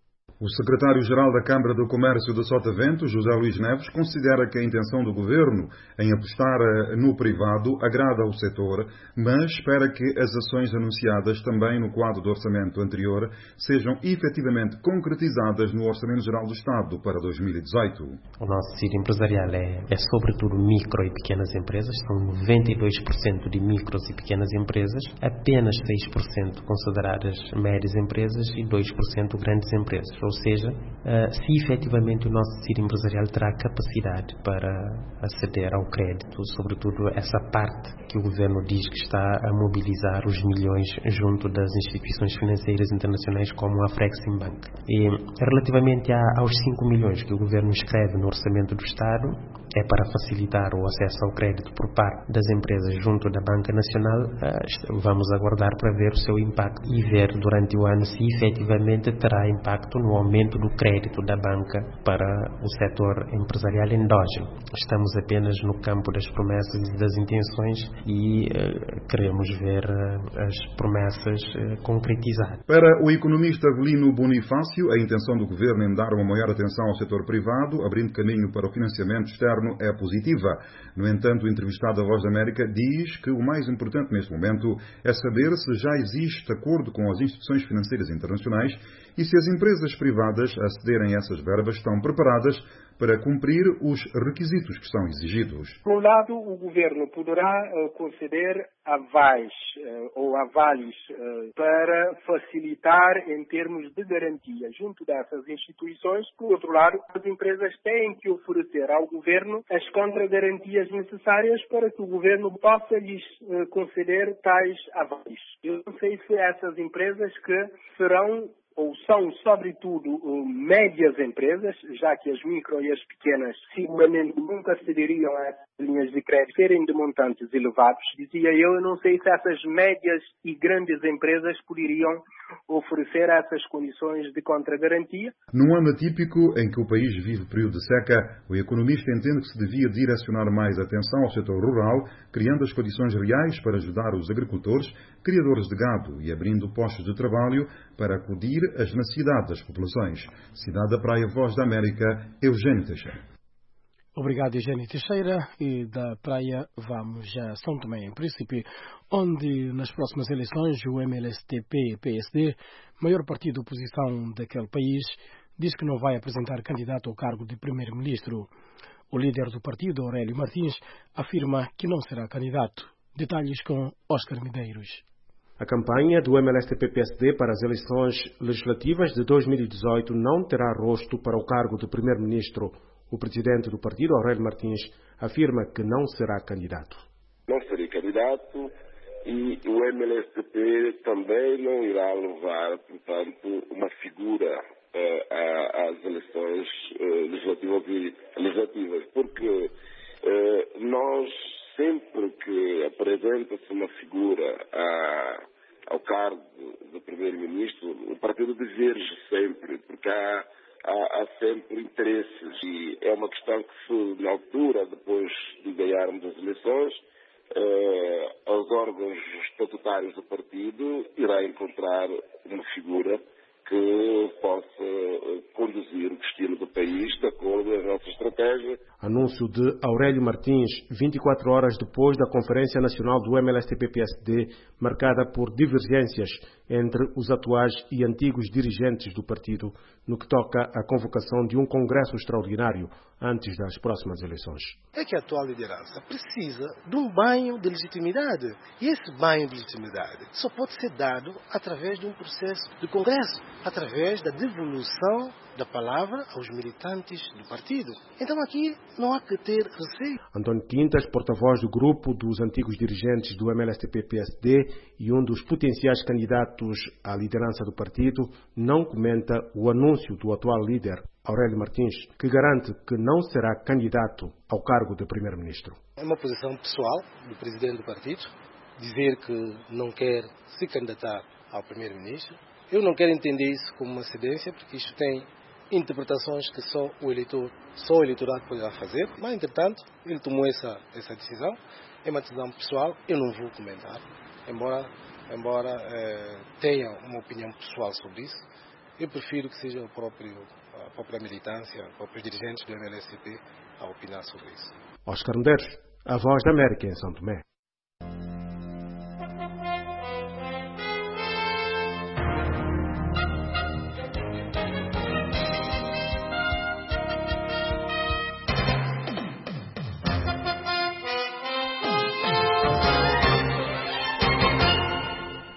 O secretário-geral da Câmara do Comércio de Sotavento, José Luís Neves, considera que a intenção do governo em apostar no privado agrada ao setor, mas espera que as ações anunciadas também no quadro do orçamento anterior sejam efetivamente concretizadas no Orçamento Geral do Estado para dois mil e dezoito. O nosso tecido empresarial é, é sobretudo micro e pequenas empresas, são noventa e dois por cento de micros e pequenas empresas, apenas seis por cento consideradas médias empresas e dois por cento grandes empresas. ou seja, uh, se efetivamente o nosso tecido empresarial terá capacidade para aceder ao crédito, sobretudo essa parte que o governo diz que está a mobilizar os milhões junto das instituições financeiras internacionais como a Afreximbank. E relativamente a, aos cinco milhões que o governo escreve no orçamento do Estado, é para facilitar o acesso ao crédito por parte das empresas junto da Banca Nacional. Uh, vamos aguardar para ver o seu impacto e ver durante o ano se efetivamente terá impacto no aumento do crédito da banca para o setor empresarial endógeno. Estamos apenas no campo das promessas e das intenções e uh, queremos ver uh, as promessas uh, concretizadas. Para o economista Avelino Bonifácio, a intenção do governo em dar uma maior atenção ao setor privado, abrindo caminho para o financiamento externo, é positiva. No entanto, o entrevistado da Voz da América diz que o mais importante neste momento é saber se já existe acordo com as instituições financeiras internacionais e se as empresas privadas a acederem a essas verbas estão preparadas para cumprir os requisitos que são exigidos. Por um lado, o governo poderá uh, conceder avais uh, ou avales uh, para facilitar em termos de garantia junto dessas instituições. Por outro lado, as empresas têm que oferecer ao governo as contragarantias necessárias para que o governo possa lhes uh, conceder tais avais. Eu não sei se essas empresas que serão ou são, sobretudo, médias empresas, já que as micro e as pequenas seguramente nunca cederiam a essas linhas de crédito serem de montantes elevados. Dizia eu, eu não sei se essas médias e grandes empresas poderiam oferecer essas condições de contragarantia. Num ano atípico em que o país vive período de seca, o economista entende que se devia direcionar mais atenção ao setor rural, criando as condições reais para ajudar os agricultores, criadores de gado e abrindo postos de trabalho para acudir às necessidades das populações. Cidade da Praia, Voz da América, Eugênio Teixeira. Obrigado, Eugênio Teixeira. E da Praia vamos a São Tomé em Príncipe, onde nas próximas eleições o M L S T P-P S D, maior partido de oposição daquele país, diz que não vai apresentar candidato ao cargo de primeiro-ministro. O líder do partido, Aurélio Martins, afirma que não será candidato. Detalhes com Oscar Medeiros. A campanha do M L S T P-P S D para as eleições legislativas de dois mil e dezoito não terá rosto para o cargo de primeiro-ministro. O presidente do partido, Aurélio Martins, afirma que não será candidato. Não serei candidato e o M L S T P também não irá levar, portanto, uma figura uh, às eleições uh, legislativas e legislativas, porque uh, nós, sempre que apresenta-se uma figura a, ao cargo de primeiro-ministro, o partido diverge sempre, porque há Há, há sempre interesses e é uma questão que se, na altura, depois de ganharmos as eleições, eh, os órgãos estatutários do partido irá encontrar uma figura que possa conduzir o destino do país de acordo com a nossa estratégia. Anúncio de Aurélio Martins, vinte e quatro horas depois da Conferência Nacional do M L S T P-P S D, marcada por divergências entre os atuais e antigos dirigentes do partido, no que toca à convocação de um congresso extraordinário antes das próximas eleições. É que a atual liderança precisa de um banho de legitimidade. E esse banho de legitimidade só pode ser dado através de um processo de congresso, através da devolução da palavra aos militantes do partido. Então aqui não há que ter receio. António Quintas, porta-voz do grupo dos antigos dirigentes do M L S T P-P S D e um dos potenciais candidatos à liderança do partido, não comenta o anúncio do atual líder, Aurélio Martins, que garante que não será candidato ao cargo de primeiro-ministro. É uma posição pessoal do presidente do partido, dizer que não quer se candidatar ao primeiro-ministro. Eu não quero entender isso como uma cedência, porque isto tem interpretações que só o eleitor, só o eleitorado poderá fazer. Mas, entretanto, ele tomou essa, essa decisão. É uma decisão pessoal, eu não vou comentar, embora, embora eh, tenha uma opinião pessoal sobre isso. Eu prefiro que seja o próprio, a própria militância, os próprios dirigentes do M L S T P a opinar sobre isso. Oscar Medeiros, a Voz da América em São Tomé.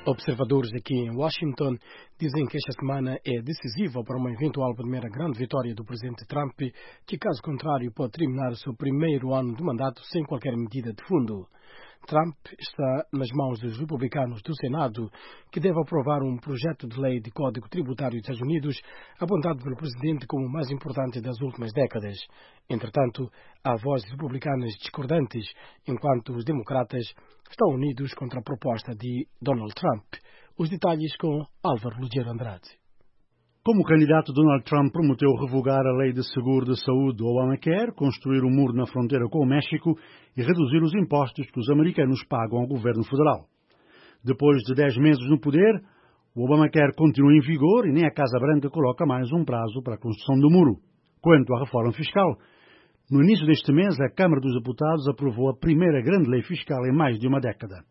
Observadores aqui em Washington dizem que esta semana é decisiva para uma eventual primeira grande vitória do presidente Trump, que caso contrário pode terminar o seu primeiro ano de mandato sem qualquer medida de fundo. Trump está nas mãos dos republicanos do Senado, que deve aprovar um projeto de lei de Código Tributário dos Estados Unidos, apontado pelo presidente como o mais importante das últimas décadas. Entretanto, há vozes republicanas discordantes, enquanto os democratas estão unidos contra a proposta de Donald Trump. Os detalhes com Álvaro Lugero Andrade. Como candidato, Donald Trump prometeu revogar a lei de seguro de saúde Obamacare, construir um muro na fronteira com o México e reduzir os impostos que os americanos pagam ao governo federal. Depois de dez meses no poder, o Obamacare continua em vigor e nem a Casa Branca coloca mais um prazo para a construção do muro. Quanto à reforma fiscal, no início deste mês, a Câmara dos Deputados aprovou a primeira grande lei fiscal em mais de uma década.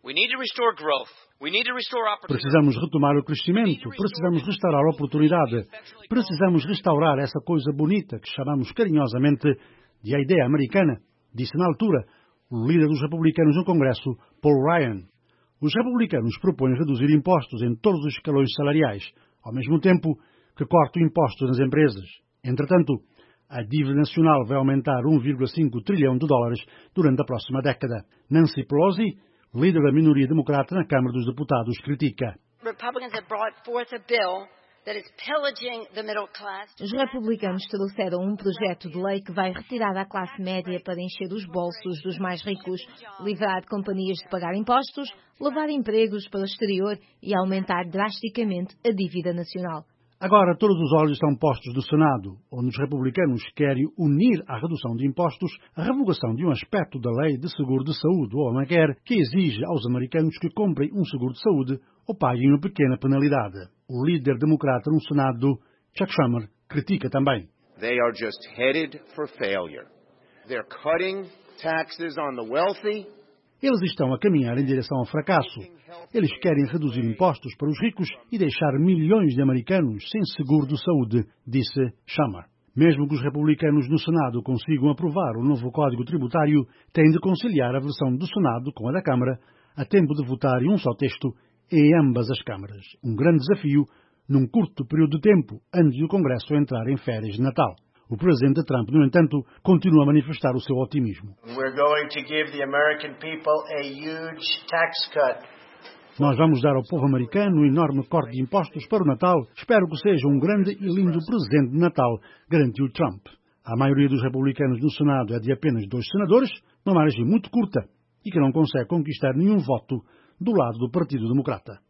Precisamos retomar o crescimento, precisamos restaurar a oportunidade, precisamos restaurar essa coisa bonita que chamamos carinhosamente de a ideia americana, disse na altura o líder dos republicanos no Congresso, Paul Ryan. Os republicanos propõem reduzir impostos em todos os escalões salariais, ao mesmo tempo que cortam impostos nas empresas. Entretanto, a dívida nacional vai aumentar um vírgula cinco trilhão de dólares durante a próxima década. Nancy Pelosi, líder da minoria democrata na Câmara dos Deputados, critica. Os republicanos trouxeram um projeto de lei que vai retirar à classe média para encher os bolsos dos mais ricos, livrar companhias de pagar impostos, levar empregos para o exterior e aumentar drasticamente a dívida nacional. Agora todos os olhos estão postos do Senado, onde os republicanos querem unir à redução de impostos a revogação de um aspecto da lei de seguro de saúde, o Obamacare, que exige aos americanos que comprem um seguro de saúde ou paguem uma pequena penalidade. O líder democrata no Senado, Chuck Schumer, critica também. They are just headed for failure. They're cutting taxes on the wealthy. Eles estão a caminhar em direção ao fracasso. Eles querem reduzir impostos para os ricos e deixar milhões de americanos sem seguro de saúde, disse Schumer. Mesmo que os republicanos no Senado consigam aprovar o novo Código Tributário, têm de conciliar a versão do Senado com a da Câmara, a tempo de votar em um só texto em ambas as câmaras. Um grande desafio num curto período de tempo, antes do Congresso entrar em férias de Natal. O presidente Trump, no entanto, continua a manifestar o seu otimismo. Nós vamos dar ao povo americano um enorme corte de impostos para o Natal. Espero que seja um grande e lindo presente de Natal, garantiu Trump. A maioria dos republicanos no Senado é de apenas dois senadores, uma margem muito curta, e que não consegue conquistar nenhum voto do lado do Partido Democrata.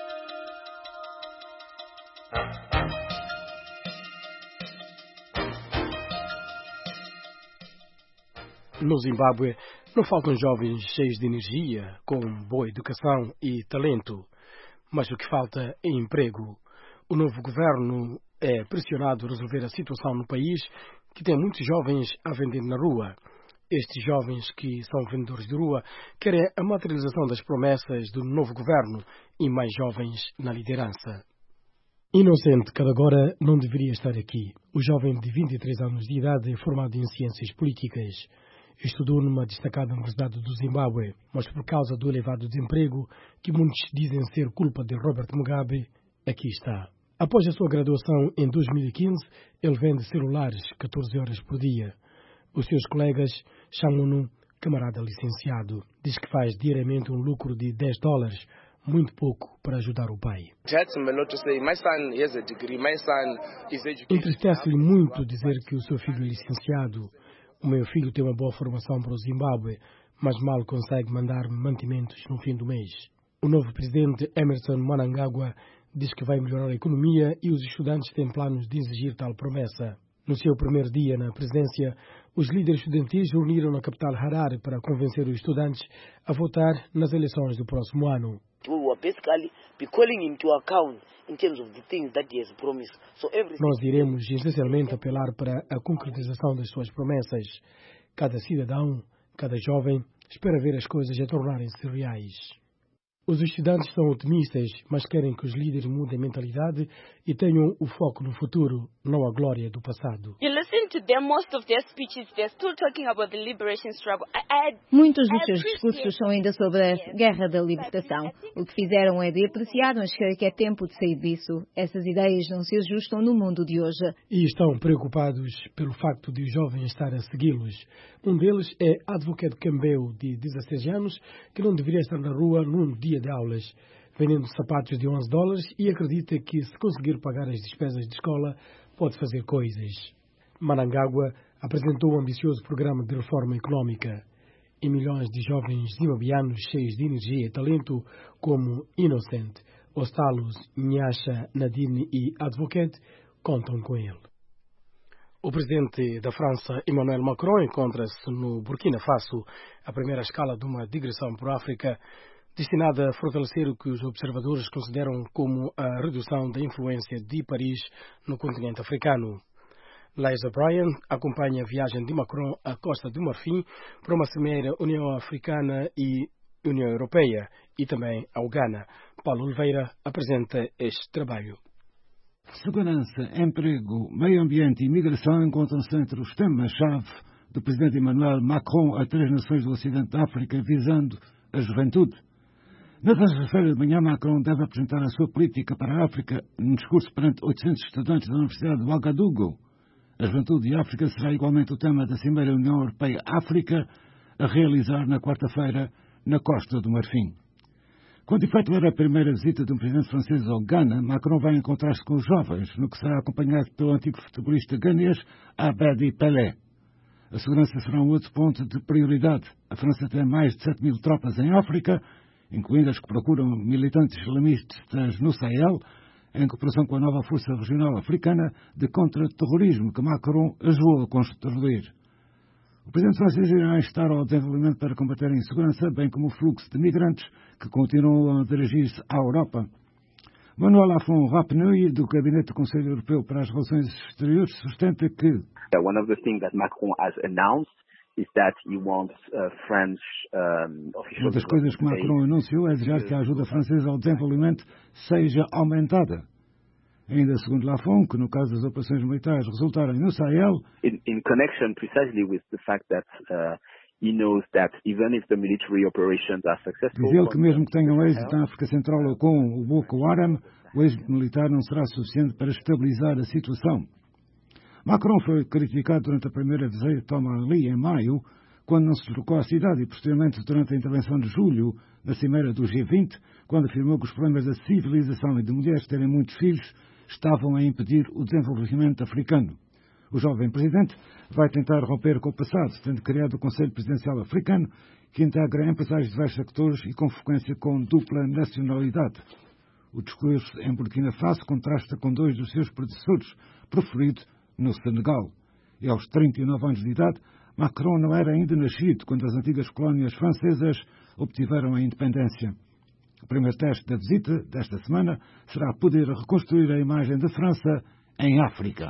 No Zimbábue, não faltam jovens cheios de energia, com boa educação e talento. Mas o que falta é emprego. O novo governo é pressionado a resolver a situação no país, que tem muitos jovens a vender na rua. Estes jovens que são vendedores de rua querem a materialização das promessas do novo governo e mais jovens na liderança. Inocente, que agora não deveria estar aqui. O jovem de vinte e três anos de idade é formado em ciências políticas. Estudou numa destacada Universidade do Zimbábue, mas por causa do elevado desemprego, que muitos dizem ser culpa de Robert Mugabe, aqui está. Após a sua graduação em dois mil e quinze, ele vende celulares catorze horas por dia. Os seus colegas chamam-no camarada licenciado. Diz que faz diariamente um lucro de dez dólares, muito pouco para ajudar o pai. Entristece-lhe muito dizer que o seu filho é licenciado. O meu filho tem uma boa formação para o Zimbábue, mas mal consegue mandar-me mantimentos no fim do mês. O novo presidente Emerson Mnangagwa diz que vai melhorar a economia e os estudantes têm planos de exigir tal promessa. No seu primeiro dia na presidência, os líderes estudantis reuniram na capital Harare para convencer os estudantes a votar nas eleições do próximo ano. Nós iremos essencialmente apelar para a concretização das suas promessas. Cada cidadão, cada jovem, espera ver as coisas a tornarem-se reais. Os estudantes são otimistas, mas querem que os líderes mudem a mentalidade e tenham o foco no futuro, não a glória do passado. You listen Muitos dos seus discursos são ainda sobre a guerra da libertação. O que fizeram é de apreciar, mas creio que é tempo de sair disso. Essas ideias não se ajustam no mundo de hoje. E estão preocupados pelo facto de os jovens estar a segui-los. Um deles é Advocate Cambeu, de dezasseis anos, que não deveria estar na rua num dia de aulas, vendendo sapatos de onze dólares e acredita que, se conseguir pagar as despesas de escola, pode fazer coisas. Manangágua apresentou um ambicioso programa de reforma económica. E milhões de jovens zimbabuianos cheios de energia e talento, como Innocent, Ostalos, Nhacha, Nadine e Advocate, contam com ele. O presidente da França, Emmanuel Macron, encontra-se no Burkina Faso, a primeira escala de uma digressão por África, destinada a fortalecer o que os observadores consideram como a redução da influência de Paris no continente africano. Liza Bryan acompanha a viagem de Macron à Costa do Marfim para uma cimeira União Africana e União Europeia e também ao Ghana. Paulo Oliveira apresenta este trabalho. Segurança, emprego, meio ambiente e migração encontram-se entre os temas-chave do presidente Emmanuel Macron a três nações do Ocidente da África, visando a juventude. Na terça-feira de manhã, Macron deve apresentar a sua política para a África num discurso perante oitocentos estudantes da Universidade de Ouagadougou. A juventude de África será igualmente o tema da Cimeira União Europeia-África, a realizar na quarta-feira na Costa do Marfim. Quando efetuar a primeira visita de um presidente francês ao Ghana, Macron vai encontrar-se com os jovens, no que será acompanhado pelo antigo futebolista ganês Abedi Pelé. A segurança será um outro ponto de prioridade. A França tem mais de sete mil tropas em África, incluindo as que procuram militantes islamistas no Sahel, em cooperação com a nova Força Regional Africana de Contra-Terrorismo que Macron ajudou a construir. O presidente francês irá instar ao desenvolvimento para combater a insegurança, bem como o fluxo de migrantes que continuam a dirigir-se à Europa. Manuel Lafon Rapnouille, do Gabinete do Conselho Europeu para as Relações Exteriores, sustenta que One of the things that Macron has announced is that he wants uh, French um, officials. Uma das coisas que Macron anunciou é desejar que a ajuda francesa ao desenvolvimento seja aumentada. Ainda segundo Lafon, que no caso das operações militares resultarem no Sahel, in, in connection precisely with the fact that uh, he knows that even if the military operations are successful, diz ele que mesmo que tenham êxito na África Central ou com o Boko Haram, o êxito militar não será suficiente para estabilizar a situação. Macron foi criticado durante a primeira visita a Mali em maio, quando não se deslocou à cidade, e posteriormente durante a intervenção de julho na cimeira do G vinte, quando afirmou que os problemas da civilização e de mulheres terem muitos filhos estavam a impedir o desenvolvimento africano. O jovem presidente vai tentar romper com o passado, tendo criado o Conselho Presidencial Africano, que integra empresários de diversos sectores e com frequência com dupla nacionalidade. O discurso em Burkina Faso contrasta com dois dos seus predecessores, preferido no Senegal. E aos trinta e nove anos de idade, Macron não era ainda nascido quando as antigas colónias francesas obtiveram a independência. O primeiro teste da visita desta semana será poder reconstruir a imagem da França em África.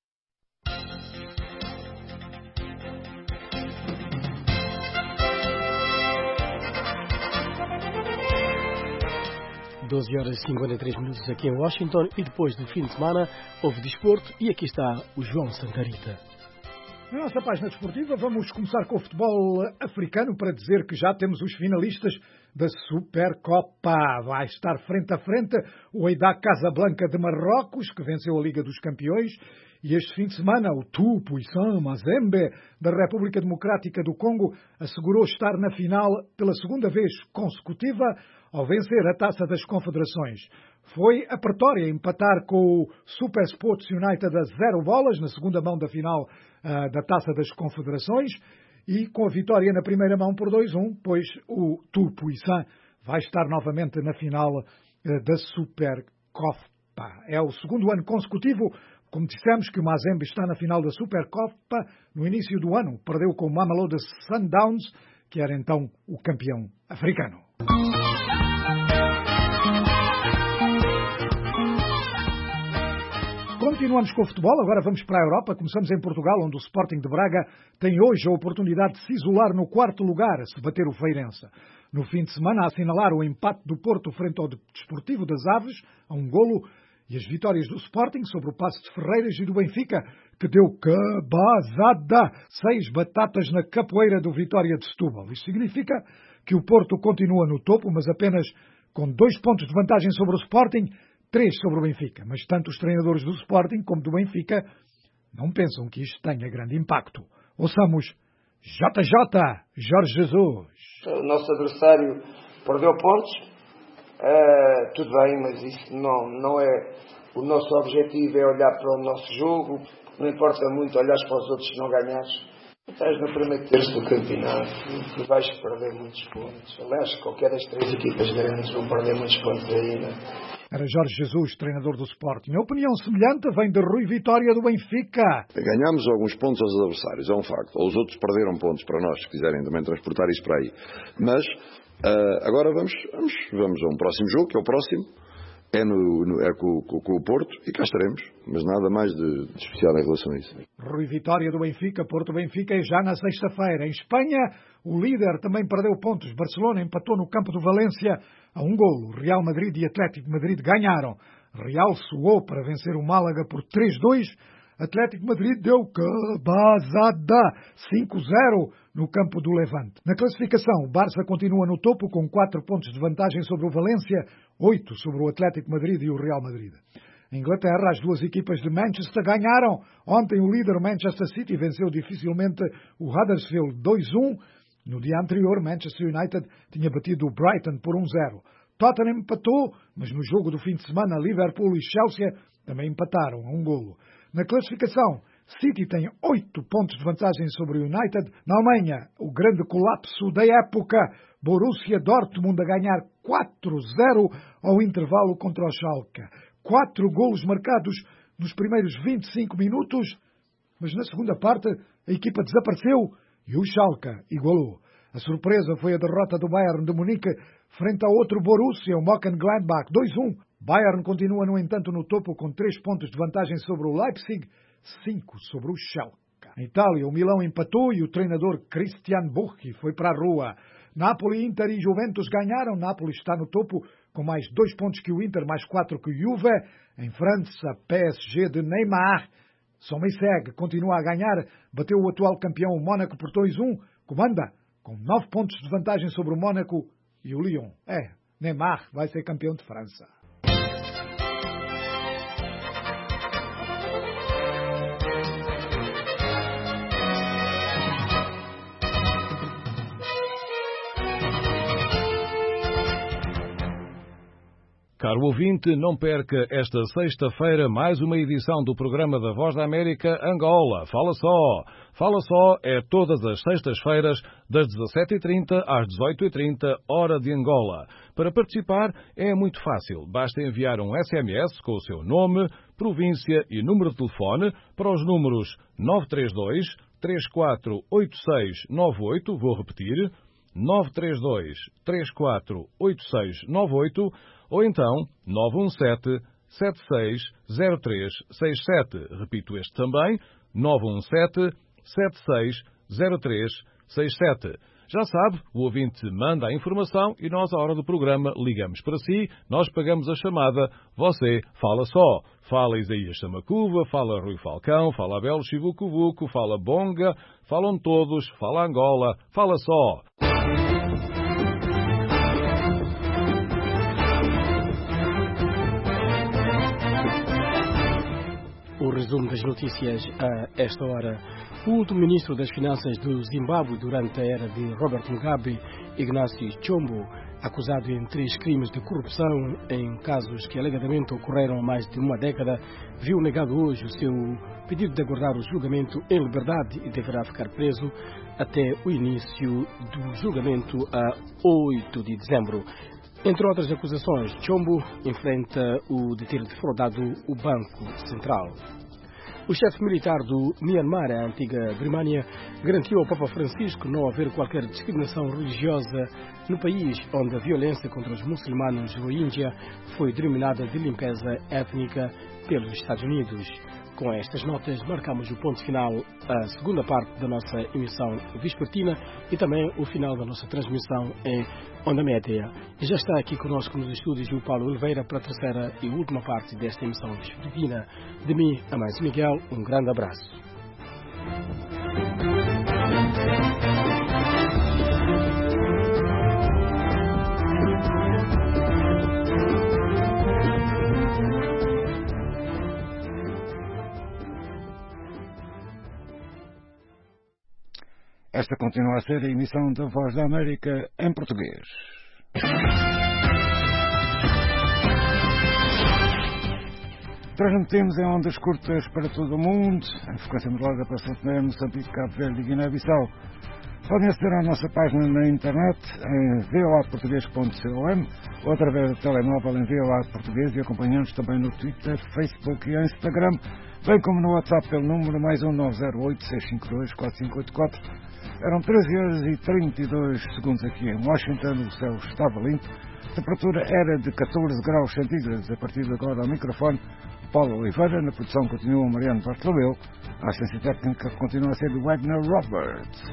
doze horas e cinquenta e três minutos aqui em Washington e depois do fim de semana houve desporto e aqui está o João Santarita. Na nossa página desportiva vamos começar com o futebol africano para dizer que já temos os finalistas da Supercopa. Vai estar frente a frente o Wydad Casablanca de Marrocos, que venceu a Liga dos Campeões, e este fim de semana o Tu Puissant Mazembe da República Democrática do Congo assegurou estar na final pela segunda vez consecutiva ao vencer a Taça das Confederações. Foi a Pretória empatar com o Super Sports United a zero bolas na segunda mão da final uh, da Taça das Confederações e com a vitória na primeira mão por dois a um, pois o Tu Puissant vai estar novamente na final uh, da Supercopa. É o segundo ano consecutivo, como dissemos, que o Mazembe está na final da Supercopa. No início do ano perdeu com o Mamelodi Sundowns, que era então o campeão africano. Continuamos com o futebol, agora vamos para a Europa. Começamos em Portugal, onde o Sporting de Braga tem hoje a oportunidade de se isolar no quarto lugar, se bater o Feirense. No fim de semana, a assinalar o empate do Porto frente ao Desportivo das Aves, a um golo, e as vitórias do Sporting sobre o Paço de Ferreiras e do Benfica, que deu cabazada, seis batatas na capoeira do Vitória de Setúbal. Isto significa que o Porto continua no topo, mas apenas com dois pontos de vantagem sobre o Sporting, três sobre o Benfica. Mas tanto os treinadores do Sporting como do Benfica não pensam que isto tenha grande impacto. Ouçamos J J, Jorge Jesus. O nosso adversário perdeu pontos, uh, tudo bem, mas isso não, não é... O nosso objetivo é olhar para o nosso jogo, não importa muito olhar para os outros se não ganhares. Estás no primeiro terço do campeonato e vais perder muitos pontos. Aliás, qualquer das três equipas grandes vão perder muitos pontos ainda. Era Jorge Jesus, treinador do Sporting. A opinião semelhante vem de Rui Vitória do Benfica. Ganhámos alguns pontos aos adversários, é um facto. Ou os outros perderam pontos para nós, se quiserem também transportar isso para aí. Mas uh, agora vamos, vamos, vamos a um próximo jogo, que é o próximo. É, no, no, é com, com, com o Porto e cá estaremos, mas nada mais de, de especial em relação a isso. Rui Vitória do Benfica, Porto-Benfica é já na sexta-feira. Em Espanha, o líder também perdeu pontos. Barcelona empatou no campo do Valência a um golo. Real Madrid e Atlético Madrid ganharam. Real suou para vencer o Málaga por três a dois. Atlético Madrid deu cabazada cinco a zero no campo do Levante. Na classificação, o Barça continua no topo com quatro pontos de vantagem sobre o Valência, oito sobre o Atlético Madrid e o Real Madrid. Em Inglaterra, as duas equipas de Manchester ganharam. Ontem o líder Manchester City venceu dificilmente o Huddersfield dois a um. No dia anterior, Manchester United tinha batido o Brighton por um a zero. Tottenham empatou, mas no jogo do fim de semana, Liverpool e Chelsea também empataram a um golo. Na classificação, City tem oito pontos de vantagem sobre o United. Na Alemanha, o grande colapso da época, Borussia Dortmund a ganhar quatro a zero ao intervalo contra o Schalke. Quatro golos marcados nos primeiros vinte e cinco minutos, mas na segunda parte a equipa desapareceu e o Schalke igualou. A surpresa foi a derrota do Bayern de Munique frente a outro Borussia, o Mönchengladbach, dois a um. Bayern continua, no entanto, no topo com três pontos de vantagem sobre o Leipzig, cinco sobre o Schalke. Na Itália, o Milão empatou e o treinador Christian Bucchi foi para a rua. Napoli, Inter e Juventus ganharam. Napoli está no topo com mais dois pontos que o Inter, mais quatro que o Juve. Em França, P S G de Neymar segue, continua a ganhar. Bateu o atual campeão, o Mónaco, por dois a um. Comanda com nove pontos de vantagem sobre o Mónaco e o Lyon. É, Neymar vai ser campeão de França. Caro ouvinte, não perca esta sexta-feira mais uma edição do programa da Voz da América Angola. Fala só! Fala só é todas as sextas-feiras, das dezassete e trinta às dezoito e trinta, hora de Angola. Para participar é muito fácil. Basta enviar um S M S com o seu nome, província e número de telefone para os números nove três dois, três quatro oito seis nove oito, vou repetir, nove três dois, três quatro oito seis nove oito, ou então nove um sete, sete seis zero três seis sete. Repito este também, nove um sete, sete seis zero três seis sete. Já sabe, o ouvinte manda a informação e nós, à hora do programa, ligamos para si, nós pagamos a chamada, você fala só. Fala Isaías Samacuva, fala Rui Falcão, fala Abel Chivucuvuco, fala Bonga, falam todos, fala Angola, fala só. O resumo das notícias a esta hora. O último ministro das Finanças do Zimbábue durante a era de Robert Mugabe, Ignácio Chombo, acusado em três crimes de corrupção em casos que alegadamente ocorreram há mais de uma década, viu negado hoje o seu pedido de aguardar o julgamento em liberdade e deverá ficar preso até o início do julgamento a oito de dezembro. Entre outras acusações, Chombo enfrenta o de ter defraudado o Banco Central. O chefe militar do Myanmar, a antiga Birmânia, garantiu ao Papa Francisco não haver qualquer discriminação religiosa no país onde a violência contra os muçulmanos Rohingya foi denominada de limpeza étnica pelos Estados Unidos. Com estas notas, marcamos o ponto final à segunda parte da nossa emissão vespertina e também o final da nossa transmissão em Onda Média. E já está aqui conosco nos estúdios o Paulo Oliveira para a terceira e última parte desta emissão vespertina. De mim, a mais Miguel, um grande abraço. Esta continua a ser a emissão da Voz da América em português. Transmitimos em ondas curtas para todo o mundo, em frequência modulada para São Tomé, Moçambique, Cabo Verde e Guiné-Bissau. Podem aceder à nossa página na internet em v o a português ponto com ou através do telemóvel em V O A Português e acompanhando-nos também no Twitter, Facebook e Instagram, bem como no WhatsApp pelo número mais um nove zero oito, seis cinco dois, quatro cinco oito quatro. Eram treze horas e trinta e dois segundos aqui em Washington, o céu estava limpo, a temperatura era de catorze graus centígrados. A partir de agora ao microfone, Paulo Oliveira, na produção continua Mariano Bartolomeu, a assistência técnica continua a ser de Wagner Roberts.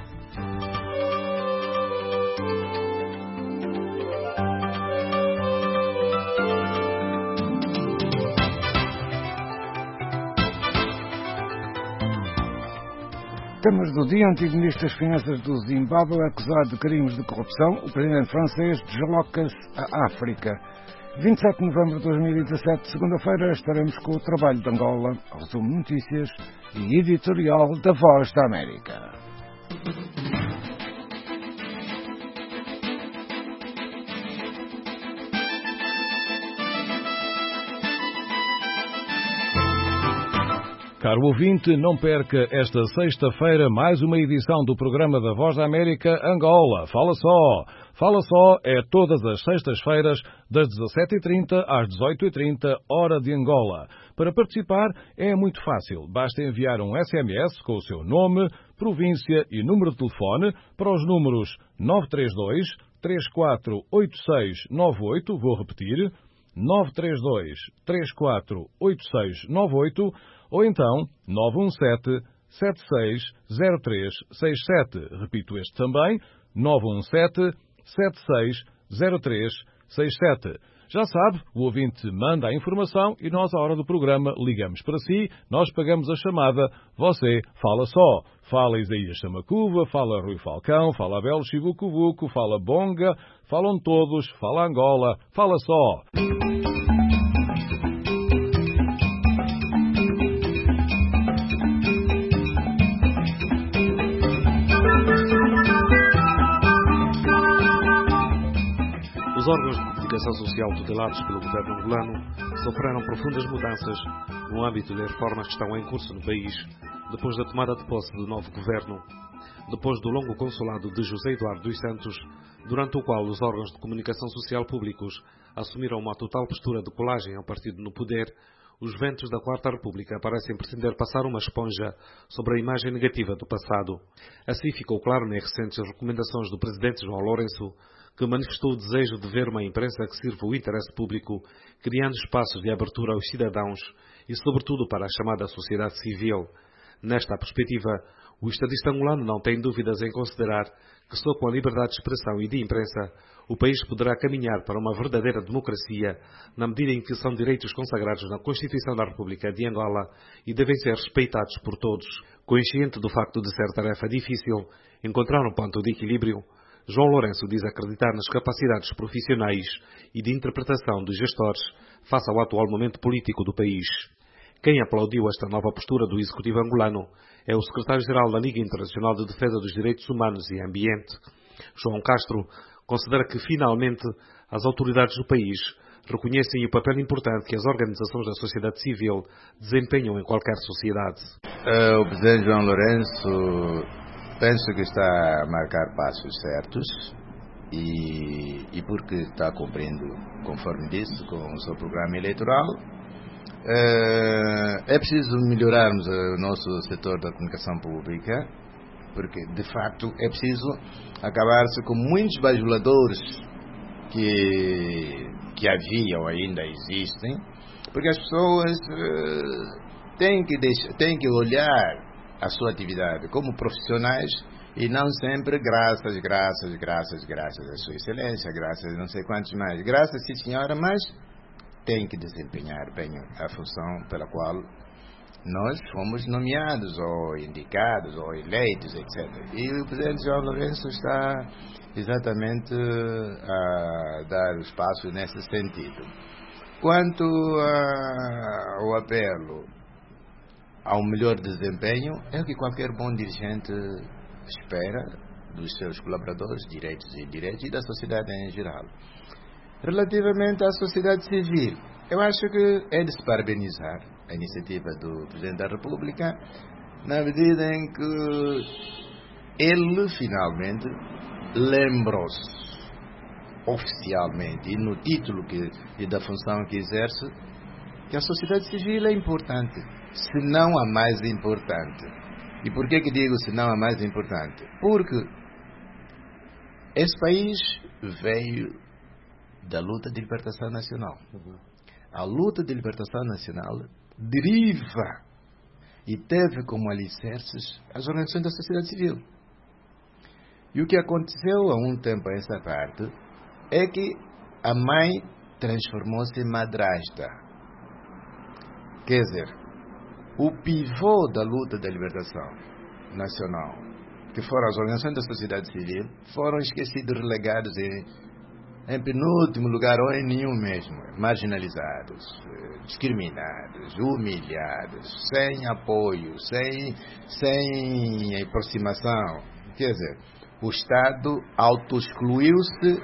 Temas do dia: antigo ministro das Finanças do Zimbábue acusado de crimes de corrupção. O presidente francês desloca-se à África. vinte e sete de novembro de dois mil e dezassete, segunda-feira, estaremos com o trabalho de Angola, resumo de notícias e editorial da Voz da América. Caro ouvinte, não perca esta sexta-feira mais uma edição do programa da Voz da América Angola. Fala só! Fala só é todas as sextas-feiras, das dezassete e trinta às dezoito e trinta, hora de Angola. Para participar é muito fácil. Basta enviar um S M S com o seu nome, província e número de telefone para os números nove três dois, três quatro oito seis nove oito, vou repetir, nove três dois, três quatro oito seis nove oito, ou então nove um sete, sete seis zero três seis sete. Repito este também, nove um sete, sete seis zero três seis sete. Já sabe, o ouvinte manda a informação e nós, à hora do programa, ligamos para si, nós pagamos a chamada, você fala só. Fala Isaías Samacuva, fala Rui Falcão, fala Abel Chivucuvuco, fala Bonga, falam todos, fala Angola, fala só. Os órgãos de comunicação social tutelados pelo governo angolano sofreram profundas mudanças no âmbito das reformas que estão em curso no país, depois da tomada de posse do novo governo. Depois do longo consulado de José Eduardo dos Santos, durante o qual os órgãos de comunicação social públicos assumiram uma total postura de colagem ao partido no poder, os ventos da Quarta República parecem pretender passar uma esponja sobre a imagem negativa do passado. Assim ficou claro nas recentes recomendações do presidente João Lourenço, que manifestou o desejo de ver uma imprensa que sirva o interesse público, criando espaços de abertura aos cidadãos e, sobretudo, para a chamada sociedade civil. Nesta perspectiva, o estadista angolano não tem dúvidas em considerar que só com a liberdade de expressão e de imprensa o país poderá caminhar para uma verdadeira democracia, na medida em que são direitos consagrados na Constituição da República de Angola e devem ser respeitados por todos. Consciente do facto de ser tarefa difícil encontrar um ponto de equilíbrio, João Lourenço diz acreditar nas capacidades profissionais e de interpretação dos gestores face ao atual momento político do país. Quem aplaudiu esta nova postura do Executivo angolano é o secretário-geral da Liga Internacional de Defesa dos Direitos Humanos e Ambiente. João Castro considera que, finalmente, as autoridades do país reconhecem o papel importante que as organizações da sociedade civil desempenham em qualquer sociedade. Uh, o presidente João Lourenço, penso que está a marcar passos certos e, e porque está cumprindo, conforme disse, com o seu programa eleitoral. Uh, é preciso melhorarmos o nosso setor da comunicação pública, porque, de facto, é preciso acabar-se com muitos bajuladores que, que havia ou ainda existem, porque as pessoas uh, têm que, deixar, têm que olhar a sua atividade como profissionais e não sempre graças, graças, graças, graças a Sua Excelência, graças a não sei quantos mais. Graças, sim senhora, mas tem que desempenhar bem a função pela qual nós fomos nomeados, ou indicados, ou eleitos, etcétera. E o presidente João Lourenço está exatamente a dar os passos nesse sentido. Quanto a, ao apelo ao melhor desempenho, é o que qualquer bom dirigente espera dos seus colaboradores, direitos e indiretos, e da sociedade em geral. Relativamente à sociedade civil, eu acho que é de se parabenizar a iniciativa do Presidente da República, na medida em que ele finalmente lembrou-se oficialmente e no título que, e da função que exerce, que a sociedade civil é importante, se não a mais importante. E por que que digo se não a mais importante? Porque esse país veio da luta de libertação nacional. A luta de libertação nacional deriva e teve como alicerces as organizações da sociedade civil. E o que aconteceu há um tempo a essa parte é que a mãe transformou-se em madrasta. Quer dizer, o pivô da luta da libertação nacional, que foram as organizações da sociedade civil, foram esquecidos, relegados em, em penúltimo lugar ou em nenhum mesmo, marginalizados, discriminados, humilhados, sem apoio, sem, sem aproximação. Quer dizer, o Estado auto-excluiu-se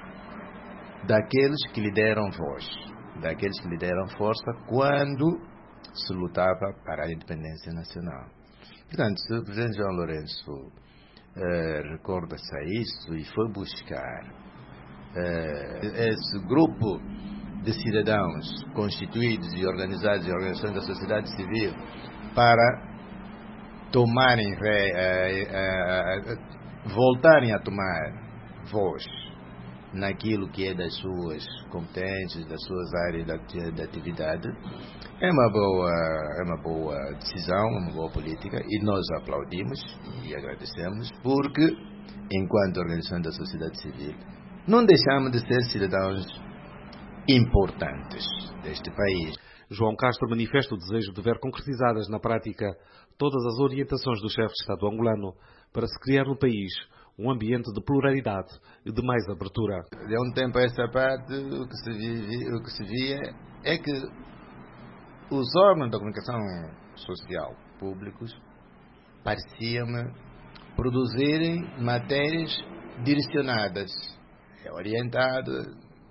daqueles que lhe deram voz, daqueles que lhe deram força quando se lutava para a independência nacional. Portanto, se o presidente João Lourenço eh, recorda-se a isso e foi buscar eh, esse grupo de cidadãos constituídos e organizados em organizações da sociedade civil para tomarem, eh, eh, eh, voltarem a tomar voz naquilo que é das suas competências, das suas áreas de atividade, é uma boa, é uma boa decisão, uma boa política, e nós aplaudimos e agradecemos, porque, enquanto organização da sociedade civil, não deixamos de ser cidadãos importantes deste país. João Castro manifesta o desejo de ver concretizadas na prática todas as orientações do chefe de Estado angolano para se criar no país um ambiente de pluralidade e de mais abertura. De há um tempo a essa parte, o que se via, o que se via é que os órgãos da comunicação social públicos pareciam-me produzirem matérias direcionadas, orientadas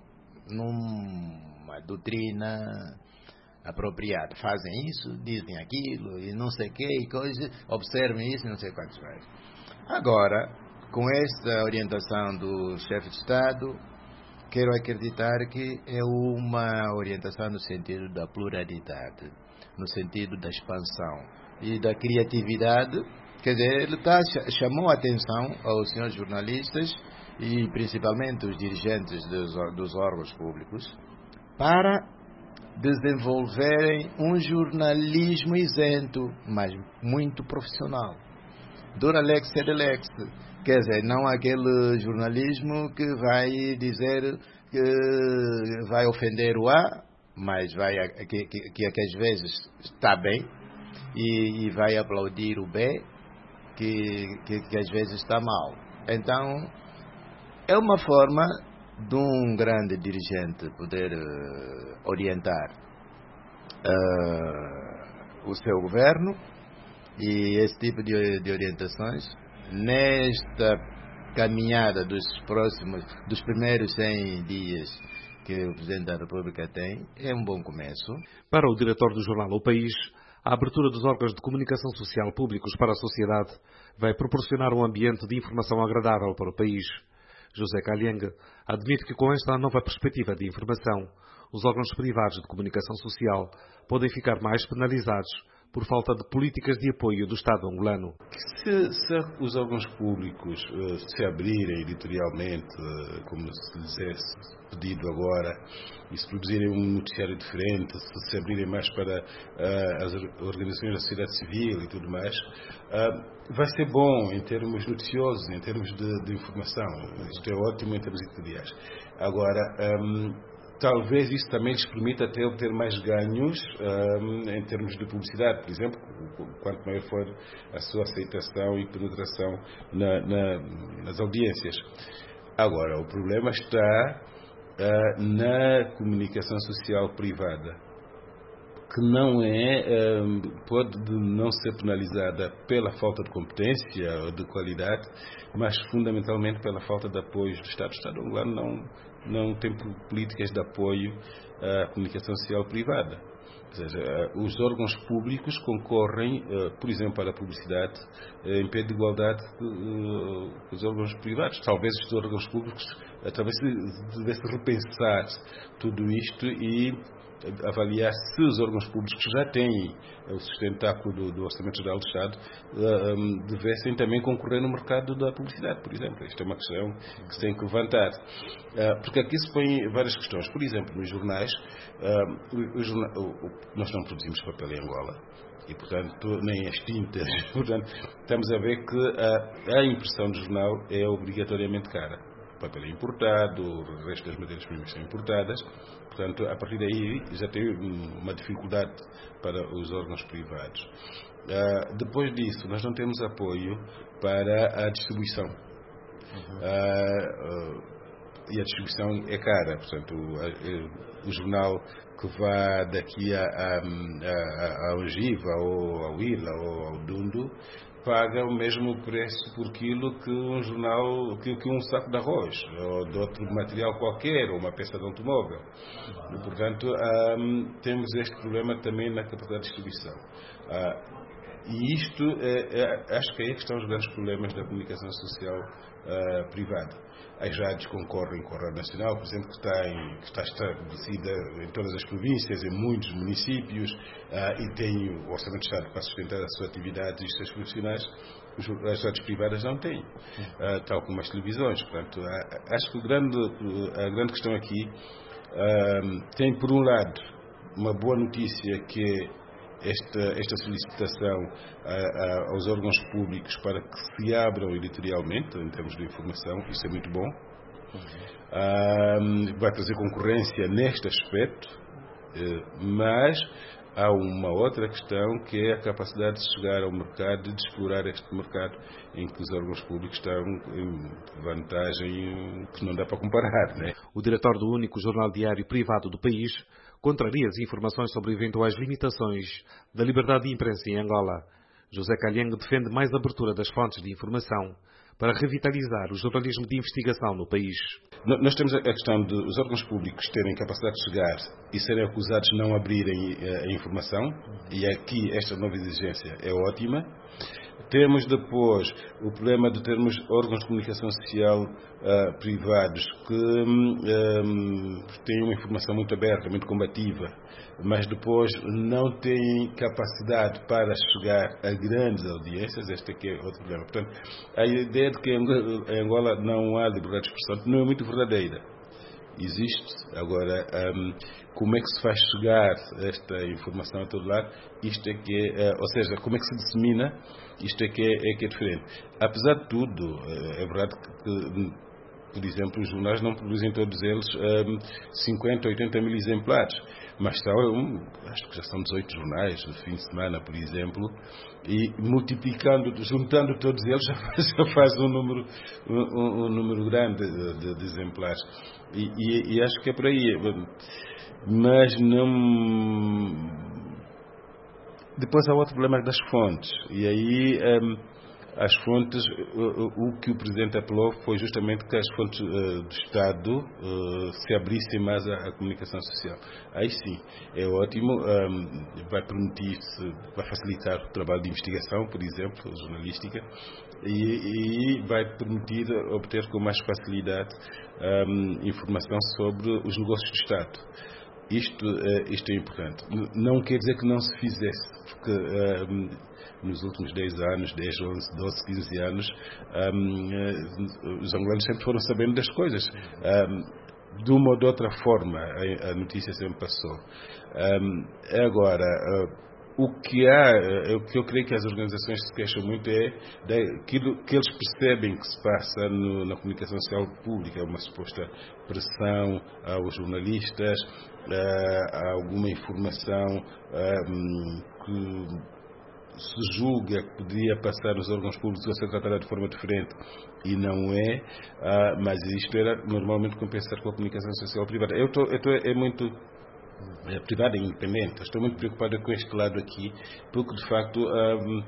numa doutrina apropriada. Fazem isso, dizem aquilo, e não sei o que, e coisa, observem isso, e não sei quantos mais. Agora, com esta orientação do chefe de Estado, quero acreditar que é uma orientação no sentido da pluralidade, no sentido da expansão e da criatividade. Quer dizer, ele tá, chamou a atenção aos senhores jornalistas e principalmente os dirigentes dos, dos órgãos públicos para desenvolverem um jornalismo isento, mas muito profissional. Dura lex sed lex. Quer dizer, não aquele jornalismo que vai dizer que vai ofender o A, mas vai, que, que, que às vezes está bem, e, e vai aplaudir o B, que, que, que às vezes está mal. Então, é uma forma de um grande dirigente poder uh, orientar uh, o seu governo, e esse tipo de, de orientações nesta caminhada dos próximos, dos primeiros cem dias que o Presidente da República tem, é um bom começo. Para o diretor do jornal O País, a abertura dos órgãos de comunicação social públicos para a sociedade vai proporcionar um ambiente de informação agradável para o país. José Calhengue admite que com esta nova perspectiva de informação, os órgãos privados de comunicação social podem ficar mais penalizados por falta de políticas de apoio do Estado angolano. Se, se os órgãos públicos uh, se abrirem editorialmente, uh, como se lhes é pedido agora, e se produzirem um noticiário diferente, se se abrirem mais para uh, as organizações da sociedade civil e tudo mais, uh, vai ser bom em termos noticiosos, em termos de, de informação. Isto é ótimo em termos editoriais. Agora, um, talvez isso também lhes permita até obter mais ganhos um, em termos de publicidade, por exemplo, quanto maior for a sua aceitação e penetração na, na, nas audiências. Agora, o problema está uh, na comunicação social privada, que não é, um, pode não ser penalizada pela falta de competência ou de qualidade, mas fundamentalmente pela falta de apoio do Estado. O Estado angolano não não tem políticas de apoio à comunicação social privada. Ou seja, os órgãos públicos concorrem, por exemplo, para a publicidade, em pé de igualdade com os órgãos privados. Talvez os órgãos públicos talvez devessem repensar tudo isto e avaliar se os órgãos públicos que já têm o sustentáculo do, do Orçamento Geral do Estado um, devessem também concorrer no mercado da publicidade, por exemplo. Isto é uma questão que se tem que levantar. Uh, porque aqui se põem várias questões. Por exemplo, nos jornais, uh, o, o jornal, o, o, nós não produzimos papel em Angola. E, portanto, nem as tintas. Portanto, estamos a ver que a, a impressão do jornal é obrigatoriamente cara. O papel é importado, o resto das matérias-primas são importadas. Portanto, a partir daí já tem uma dificuldade para os órgãos privados. Uh, depois disso, nós não temos apoio para a distribuição. Uhum. Uh, uh, e a distribuição é cara. Portanto, o, o jornal que vá daqui a, a, a, a Ogiva, ou ao Ila, ou ao Dundo, paga o mesmo preço por quilo que um jornal, que, que um saco de arroz, ou de outro material qualquer, ou uma peça de automóvel. E, portanto, um, temos este problema também na capacidade de distribuição. Uh, e isto, é, é, acho que é aí que estão os grandes problemas da comunicação social uh, privada. As rádios concorrem com a Rádio Nacional, por exemplo, que está, em, que está estabelecida em todas as províncias, em muitos municípios, uh, e tem o Orçamento de Estado para sustentar a sua atividade e os seus profissionais. As rádios privadas não têm, uh, tal como as televisões. Portanto, uh, acho que o grande, a grande questão aqui uh, tem, por um lado, uma boa notícia, que é Esta, esta solicitação a, a, aos órgãos públicos para que se abram editorialmente em termos de informação. Isso é muito bom. Uhum. Um, vai trazer concorrência neste aspecto, mas há uma outra questão, que é a capacidade de chegar ao mercado e de explorar este mercado, em que os órgãos públicos estão em vantagem que não dá para comparar, né? O diretor do único jornal diário privado do país contraria as informações sobre eventuais limitações da liberdade de imprensa em Angola. José Calhengue defende mais abertura das fontes de informação para revitalizar o jornalismo de investigação no país. Nós temos a questão de os órgãos públicos terem capacidade de chegar e serem acusados de não abrirem a informação, e aqui esta nova exigência é ótima. Temos depois o problema de termos órgãos de comunicação social uh, privados que um, têm uma informação muito aberta, muito combativa, mas depois não têm capacidade para chegar a grandes audiências. Este aqui é outro problema. Portanto, a ideia de que em Angola não há liberdade de expressão não é muito verdadeira. Existe. Agora, um, como é que se faz chegar esta informação a todo lado? Isto é que é, ou seja, como é que se dissemina? Isto é que é, é, que é diferente. Apesar de tudo, é verdade que, por exemplo, os jornais não produzem todos eles um, cinquenta, oitenta mil exemplares, mas são, um, acho que já são dezoito jornais no fim de semana, por exemplo, e multiplicando, juntando todos eles, já faz, já faz um, número, um, um número grande de, de, de exemplares. E, e, e acho que é por aí. Mas não... Depois há outro problema das fontes. E aí um, as fontes, o, o que o Presidente apelou foi justamente que as fontes uh, do Estado uh, se abrissem mais à, à comunicação social. Aí sim, é ótimo, um, vai permitir, vai facilitar o trabalho de investigação, por exemplo, jornalística, e, e vai permitir obter com mais facilidade um, informação sobre os negócios do Estado. Isto, isto é importante. Não quer dizer que não se fizesse, porque um, nos últimos dez anos, dez, onze, doze, quinze anos, um, os angolanos sempre foram sabendo das coisas. Um, de uma ou de outra forma, a, a notícia sempre passou. Um, agora, uh, o que há, o que eu creio que as organizações se queixam muito é daquilo que eles percebem que se passa no, na comunicação social pública, uma suposta pressão aos jornalistas, a alguma informação um, que se julga que podia passar nos órgãos públicos ou ser tratada de forma diferente e não é, uh, mas isto era normalmente compensado com a comunicação social privada. Eu estou é muito é, privada e independente. Estou muito preocupado com este lado aqui, porque de facto um,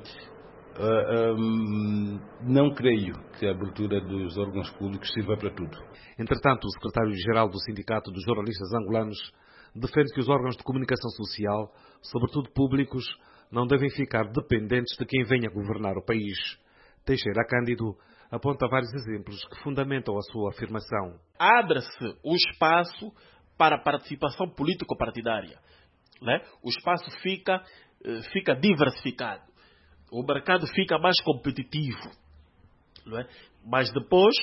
uh, um, não creio que a abertura dos órgãos públicos sirva para tudo. Entretanto, o secretário-geral do Sindicato dos Jornalistas Angolanos defende que os órgãos de comunicação social, sobretudo públicos, não devem ficar dependentes de quem venha governar o país. Teixeira Cândido aponta vários exemplos que fundamentam a sua afirmação. Abre-se o espaço para a participação político-partidária. Né? O espaço fica, fica diversificado. O mercado fica mais competitivo. Não é? Mas depois,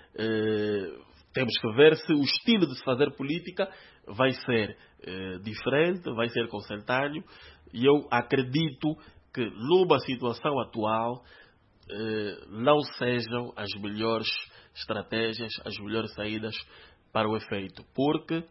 eh, temos que ver se o estilo de se fazer política vai ser eh, diferente, vai ser consentâneo. E eu acredito que numa situação atual eh, não sejam as melhores estratégias, as melhores saídas para o efeito. Porque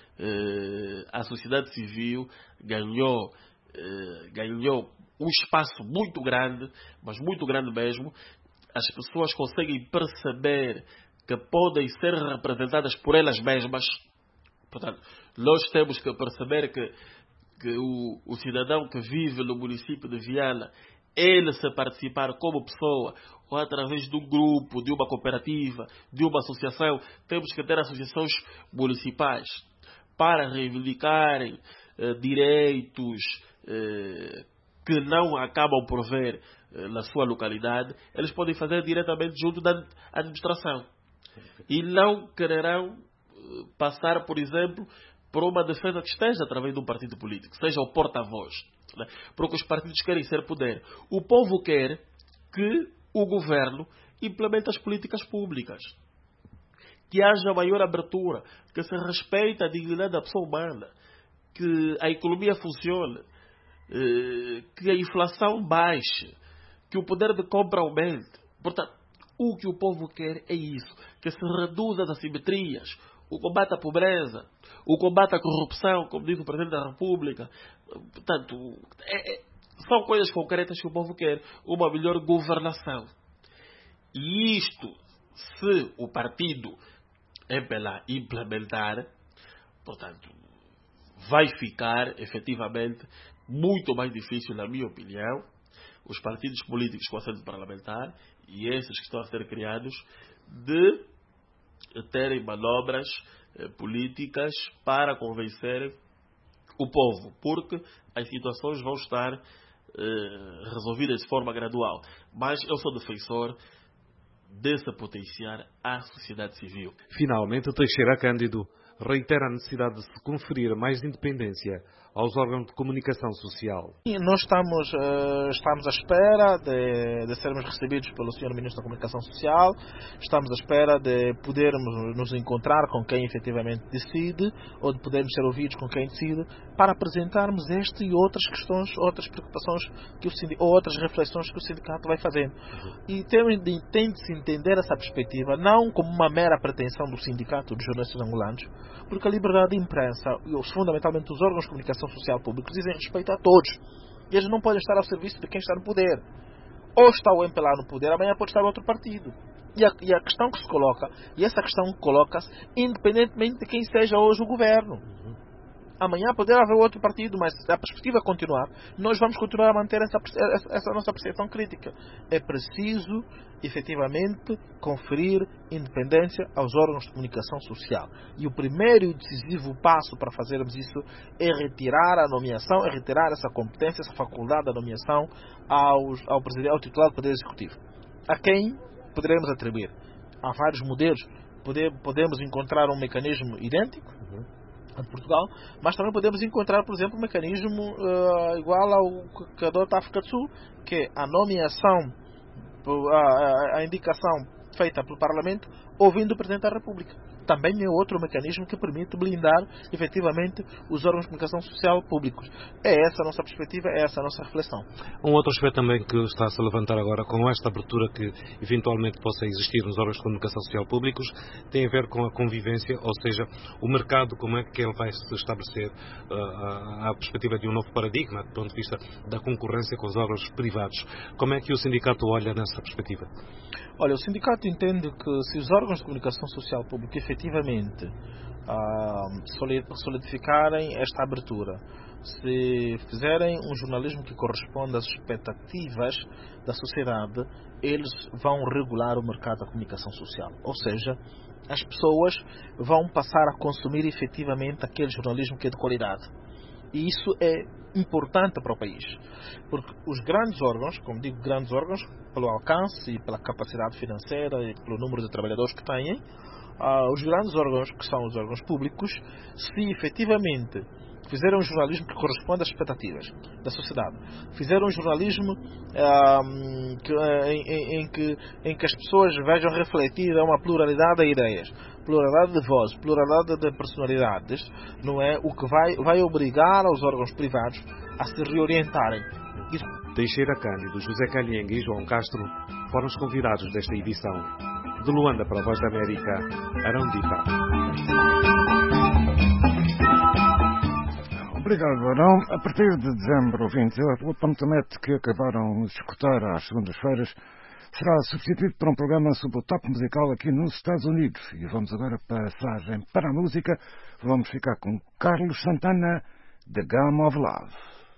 eh, a sociedade civil ganhou, eh, ganhou um espaço muito grande, mas muito grande mesmo. As pessoas conseguem perceber que podem ser representadas por elas mesmas. Portanto, nós temos que perceber que que o, o cidadão que vive no município de Viana, ele se participar como pessoa, ou através de um grupo, de uma cooperativa, de uma associação, temos que ter associações municipais para reivindicarem eh, direitos eh, que não acabam por ver eh, na sua localidade. Eles podem fazer diretamente junto da administração. E não quererão eh, passar, por exemplo, por uma defesa que esteja através de um partido político, seja o porta-voz. Né? Porque os partidos querem ser poder. O povo quer que o governo implemente as políticas públicas. Que haja maior abertura, que se respeite a dignidade da pessoa humana, que a economia funcione, que a inflação baixe, que o poder de compra aumente. Portanto, o que o povo quer é isso, que se reduza as assimetrias, o combate à pobreza, o combate à corrupção, como diz o Presidente da República. Portanto, é, é, são coisas concretas que o povo quer. Uma melhor governação. E isto, se o partido empelar implementar, portanto, vai ficar, efetivamente, muito mais difícil, na minha opinião, os partidos políticos com assento parlamentar e esses que estão a ser criados, de terem manobras eh, políticas para convencer o povo, porque as situações vão estar eh, resolvidas de forma gradual. Mas eu sou defensor de se potenciar a sociedade civil. Finalmente, Teixeira Cândido reitera a necessidade de se conferir mais independência aos órgãos de comunicação social. E nós estamos, uh, estamos à espera de, de sermos recebidos pelo senhor Ministro da Comunicação Social, estamos à espera de podermos nos encontrar com quem efetivamente decide, ou de podermos ser ouvidos com quem decide, para apresentarmos esta e outras questões, outras preocupações que o sindicato, ou outras reflexões que o sindicato vai fazendo. Uhum. E tem de se entender essa perspectiva não como uma mera pretensão do sindicato dos jornalistas angolanos, porque a liberdade de imprensa e fundamentalmente os órgãos de comunicação social públicos dizem respeito a todos. E eles não podem estar ao serviço de quem está no poder. Ou está o M P L A no poder, amanhã pode estar outro partido. E a, e a questão que se coloca, e essa questão coloca-se independentemente de quem seja hoje o governo. Uhum. Amanhã poderá haver outro partido, mas a perspectiva é continuar. Nós vamos continuar a manter essa, essa, essa nossa percepção crítica. É preciso, efetivamente, conferir independência aos órgãos de comunicação social. E o primeiro e decisivo passo para fazermos isso é retirar a nomeação, é retirar essa competência, essa faculdade da nomeação aos, ao, presidente, ao titular do Poder Executivo. A quem poderemos atribuir? Há vários modelos. Podemos encontrar um mecanismo idêntico. Uhum. de Portugal, mas também podemos encontrar, por exemplo, um mecanismo uh, igual ao que adota a África do Sul, que é a nomeação, a, a, a indicação feita pelo Parlamento, ouvindo o Presidente da República. Também é outro mecanismo que permite blindar, efetivamente, os órgãos de comunicação social públicos. É essa a nossa perspectiva, é essa a nossa reflexão. Um outro aspecto também que está a se levantar agora com esta abertura que eventualmente possa existir nos órgãos de comunicação social públicos tem a ver com a convivência, ou seja, o mercado, como é que ele vai se estabelecer uh, à perspectiva de um novo paradigma, do ponto de vista da concorrência com os órgãos privados. Como é que o sindicato olha nessa perspectiva? Olha, o sindicato entende que se os órgãos de comunicação social pública efetivamente uh, solidificarem esta abertura, se fizerem um jornalismo que corresponda às expectativas da sociedade, eles vão regular o mercado da comunicação social. Ou seja, as pessoas vão passar a consumir efetivamente aquele jornalismo que é de qualidade. E isso é importante para o país, porque os grandes órgãos, como digo, grandes órgãos, pelo alcance e pela capacidade financeira e pelo número de trabalhadores que têm, uh, os grandes órgãos, que são os órgãos públicos, se efetivamente fizeram um jornalismo que corresponde às expectativas da sociedade, fizeram um jornalismo uh, que, em, em, em, que, em que as pessoas vejam refletida uma pluralidade de ideias, pluralidade de vozes, pluralidade de personalidades, não é? O que vai, vai obrigar os órgãos privados a se reorientarem. Isso... Teixeira Cândido, José Calhenga e João Castro foram os convidados desta edição. De Luanda para a Voz da América, Arão Dipa. Obrigado, Arão. A partir de dezembro, ouvintes, o Pantanete que acabaram de escutar às segundas-feiras será substituído por um programa sobre o top musical aqui nos Estados Unidos. E vamos agora passagem para a música. Vamos ficar com Carlos Santana, The Game of Love.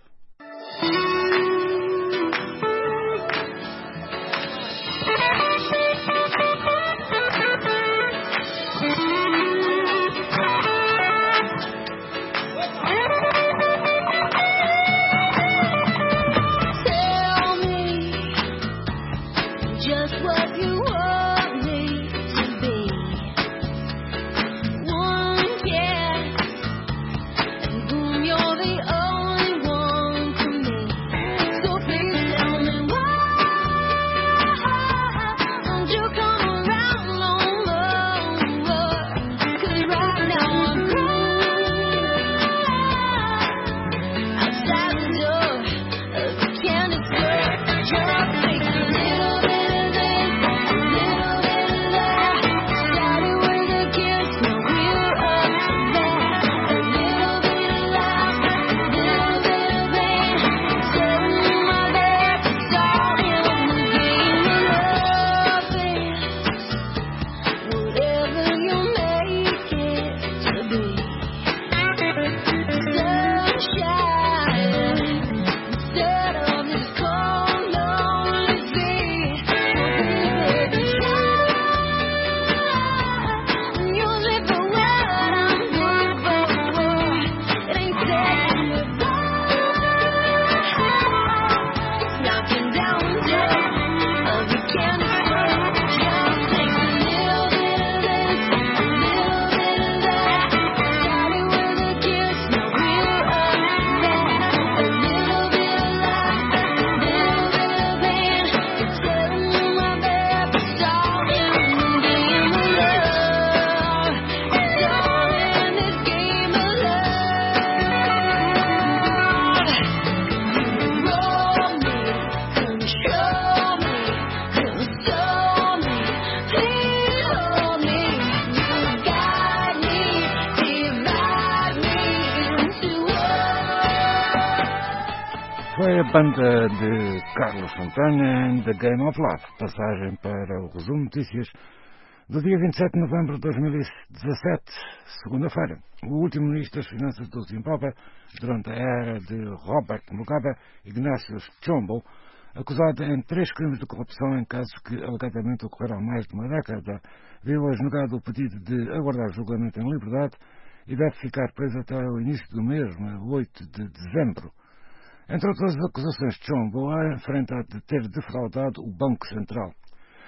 Foi a banda de Carlos Santana and The Game of Love. Passagem para o resumo de notícias do dia vinte e sete de novembro de dois mil e dezassete, segunda-feira. O último ministro das Finanças do Zimbábue, durante a era de Robert Mugabe, Ignatius Chombo, acusado em três crimes de corrupção em casos que alegadamente ocorreram há mais de uma década, viu hoje negado o pedido de aguardar julgamento em liberdade e deve ficar preso até o início do mês, oito de dezembro. Entre outras acusações, Chombo é enfrentado de ter defraudado o Banco Central.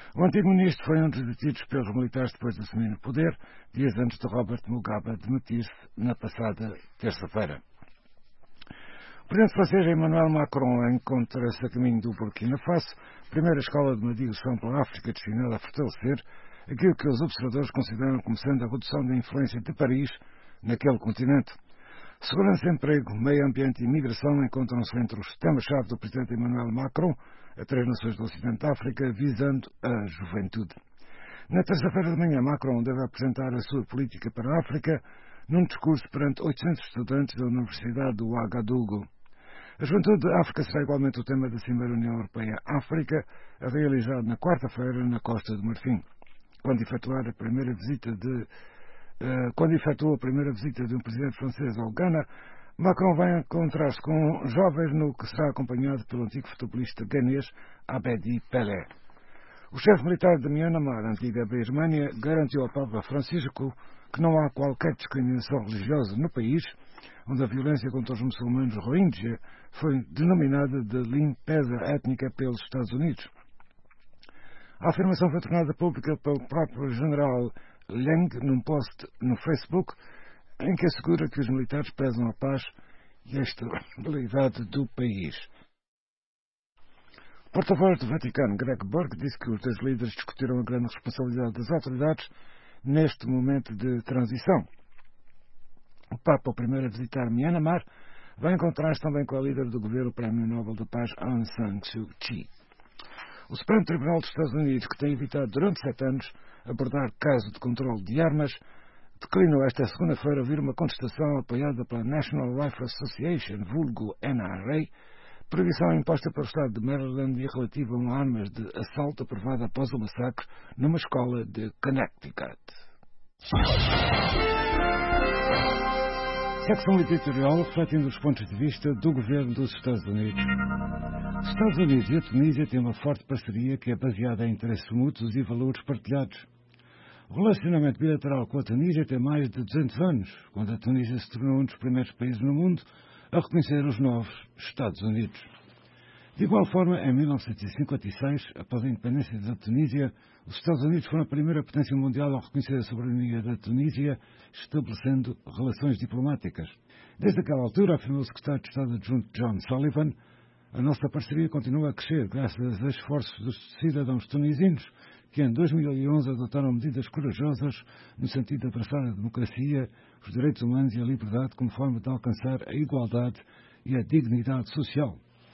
O antigo ministro foi um dos detidos pelos militares depois de assumir o poder, dias antes de Robert Mugabe demitir-se na passada terça-feira. O presidente francês Emmanuel Macron encontra-se a caminho do Burkina Faso, primeira escola de uma digressão pela África destinada a fortalecer aquilo que os observadores consideram como sendo a redução da influência de Paris naquele continente. Segurança, emprego, meio ambiente e migração encontram-se entre os temas-chave do presidente Emmanuel Macron, a três nações do Ocidente da África, visando a juventude. Na terça-feira de manhã, Macron deve apresentar a sua política para a África num discurso perante oitocentos estudantes da Universidade do Ouagadougou. A juventude da África será igualmente o tema da Cimeira União Europeia-África, a realizar na quarta-feira na Costa do Marfim. Quando efetuar a primeira visita de uh, quando efetuou a primeira visita de um presidente francês ao Ghana, Macron vai encontrar-se com jovens no que será acompanhado pelo antigo futebolista ganês Abedi Pelé. O chefe militar de Myanmar, antiga Birmânia, garantiu ao Papa Francisco que não há qualquer discriminação religiosa no país, onde a violência contra os muçulmanos Rohingya foi denominada de limpeza étnica pelos Estados Unidos. A afirmação foi tornada pública pelo próprio general Liang num post no Facebook, em que assegura que os militares prezam a paz e a estabilidade do país. O porta-voz do Vaticano, Greg Burke, disse que os dois líderes discutiram a grande responsabilidade das autoridades neste momento de transição. O Papa, o primeiro a visitar Myanmar, vai encontrar-se também com a líder do governo, o Prémio Nobel da Paz, Aung San Suu Kyi. O Supremo Tribunal dos Estados Unidos, que tem evitado durante sete anos abordar caso de controle de armas, declinou esta segunda-feira ouvir uma contestação apoiada pela National Rifle Association, vulgo N R A, proibição imposta pelo Estado de Maryland e relativa a armas de assalto aprovada após o massacre numa escola de Connecticut. Secção editorial refletindo os pontos de vista do governo dos Estados Unidos. Os Estados Unidos e a Tunísia têm uma forte parceria que é baseada em interesses mútuos e valores partilhados. O relacionamento bilateral com a Tunísia tem mais de duzentos anos, quando a Tunísia se tornou um dos primeiros países no mundo a reconhecer os novos Estados Unidos. De igual forma, em mil novecentos e cinquenta e seis, após a independência da Tunísia, os Estados Unidos foram a primeira potência mundial a reconhecer a soberania da Tunísia, estabelecendo relações diplomáticas. Desde aquela altura, afirmou o secretário de Estado adjunto John Sullivan, a nossa parceria continua a crescer graças a esforços dos cidadãos tunisinos que em dois mil e onze adotaram medidas corajosas no sentido de abraçar a democracia, os direitos humanos e a liberdade como forma de alcançar a igualdade e a dignidade social.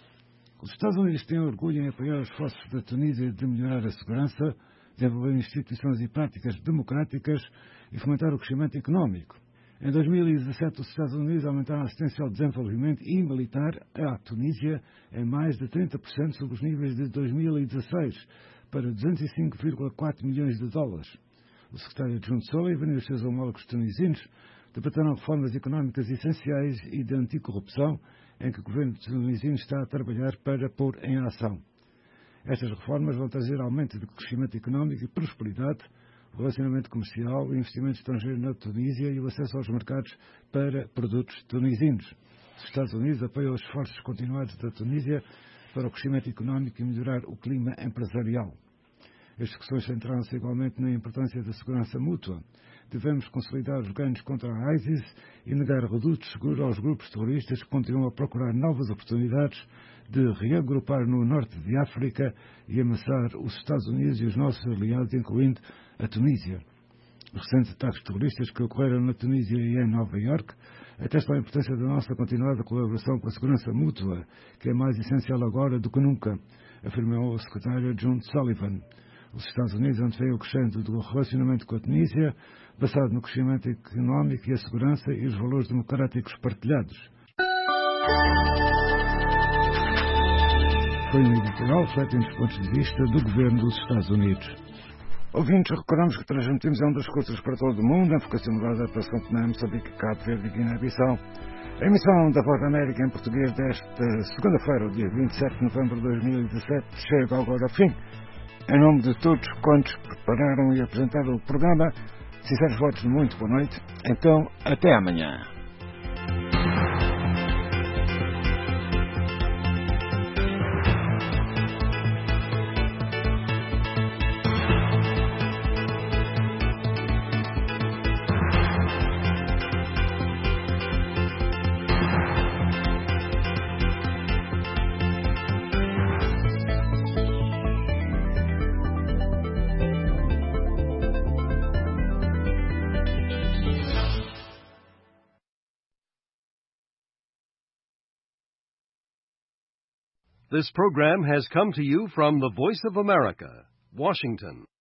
Os Estados Unidos têm orgulho em apoiar os esforços da Tunísia de melhorar a segurança, desenvolver instituições e práticas democráticas e fomentar o crescimento económico. Em dois mil e dezassete, os Estados Unidos aumentaram a assistência ao desenvolvimento e militar à Tunísia em mais de trinta por cento sobre os níveis de dois mil e dezasseis, para duzentos e cinco vírgula quatro milhões de dólares. O secretário adjunto Sullivan e os seus homólogos tunisinos debataram reformas económicas essenciais e de anticorrupção em que o governo tunisino está a trabalhar para pôr em ação. Estas reformas vão trazer aumento de crescimento económico e prosperidade, relacionamento comercial, investimento estrangeiro na Tunísia e o acesso aos mercados para produtos tunisinos. Os Estados Unidos apoiam os esforços continuados da Tunísia para o crescimento económico e melhorar o clima empresarial. As discussões centraram-se igualmente na importância da segurança mútua. Devemos consolidar os ganhos contra a ISIS e negar redutos seguros aos grupos terroristas que continuam a procurar novas oportunidades de reagrupar no norte de África e ameaçar os Estados Unidos e os nossos aliados, incluindo a Tunísia. Os recentes ataques terroristas que ocorreram na Tunísia e em Nova Iorque atestam a importância da nossa continuada colaboração com a segurança mútua, que é mais essencial agora do que nunca, afirmou o secretário adjunto Sullivan. Os Estados Unidos antevêem o crescimento do relacionamento com a Tunísia, basado no crescimento económico e a segurança e os valores democráticos partilhados. Foi um editorial refletindo os pontos de vista do governo dos Estados Unidos. Ouvintes, recordamos que transmitimos em ondas curtas para todo o mundo, em focação mudada para São Tomé, Moçambique, Cabo Verde e Guiné-Bissau. A emissão da Voz da América em português desta segunda-feira, dia vinte e sete de novembro de dois mil e dezassete, chega agora ao fim. Em nome de todos quantos prepararam e apresentaram o programa, sinceros votos de muito boa noite. Então, até amanhã. This program has come to you from the Voice of America, Washington.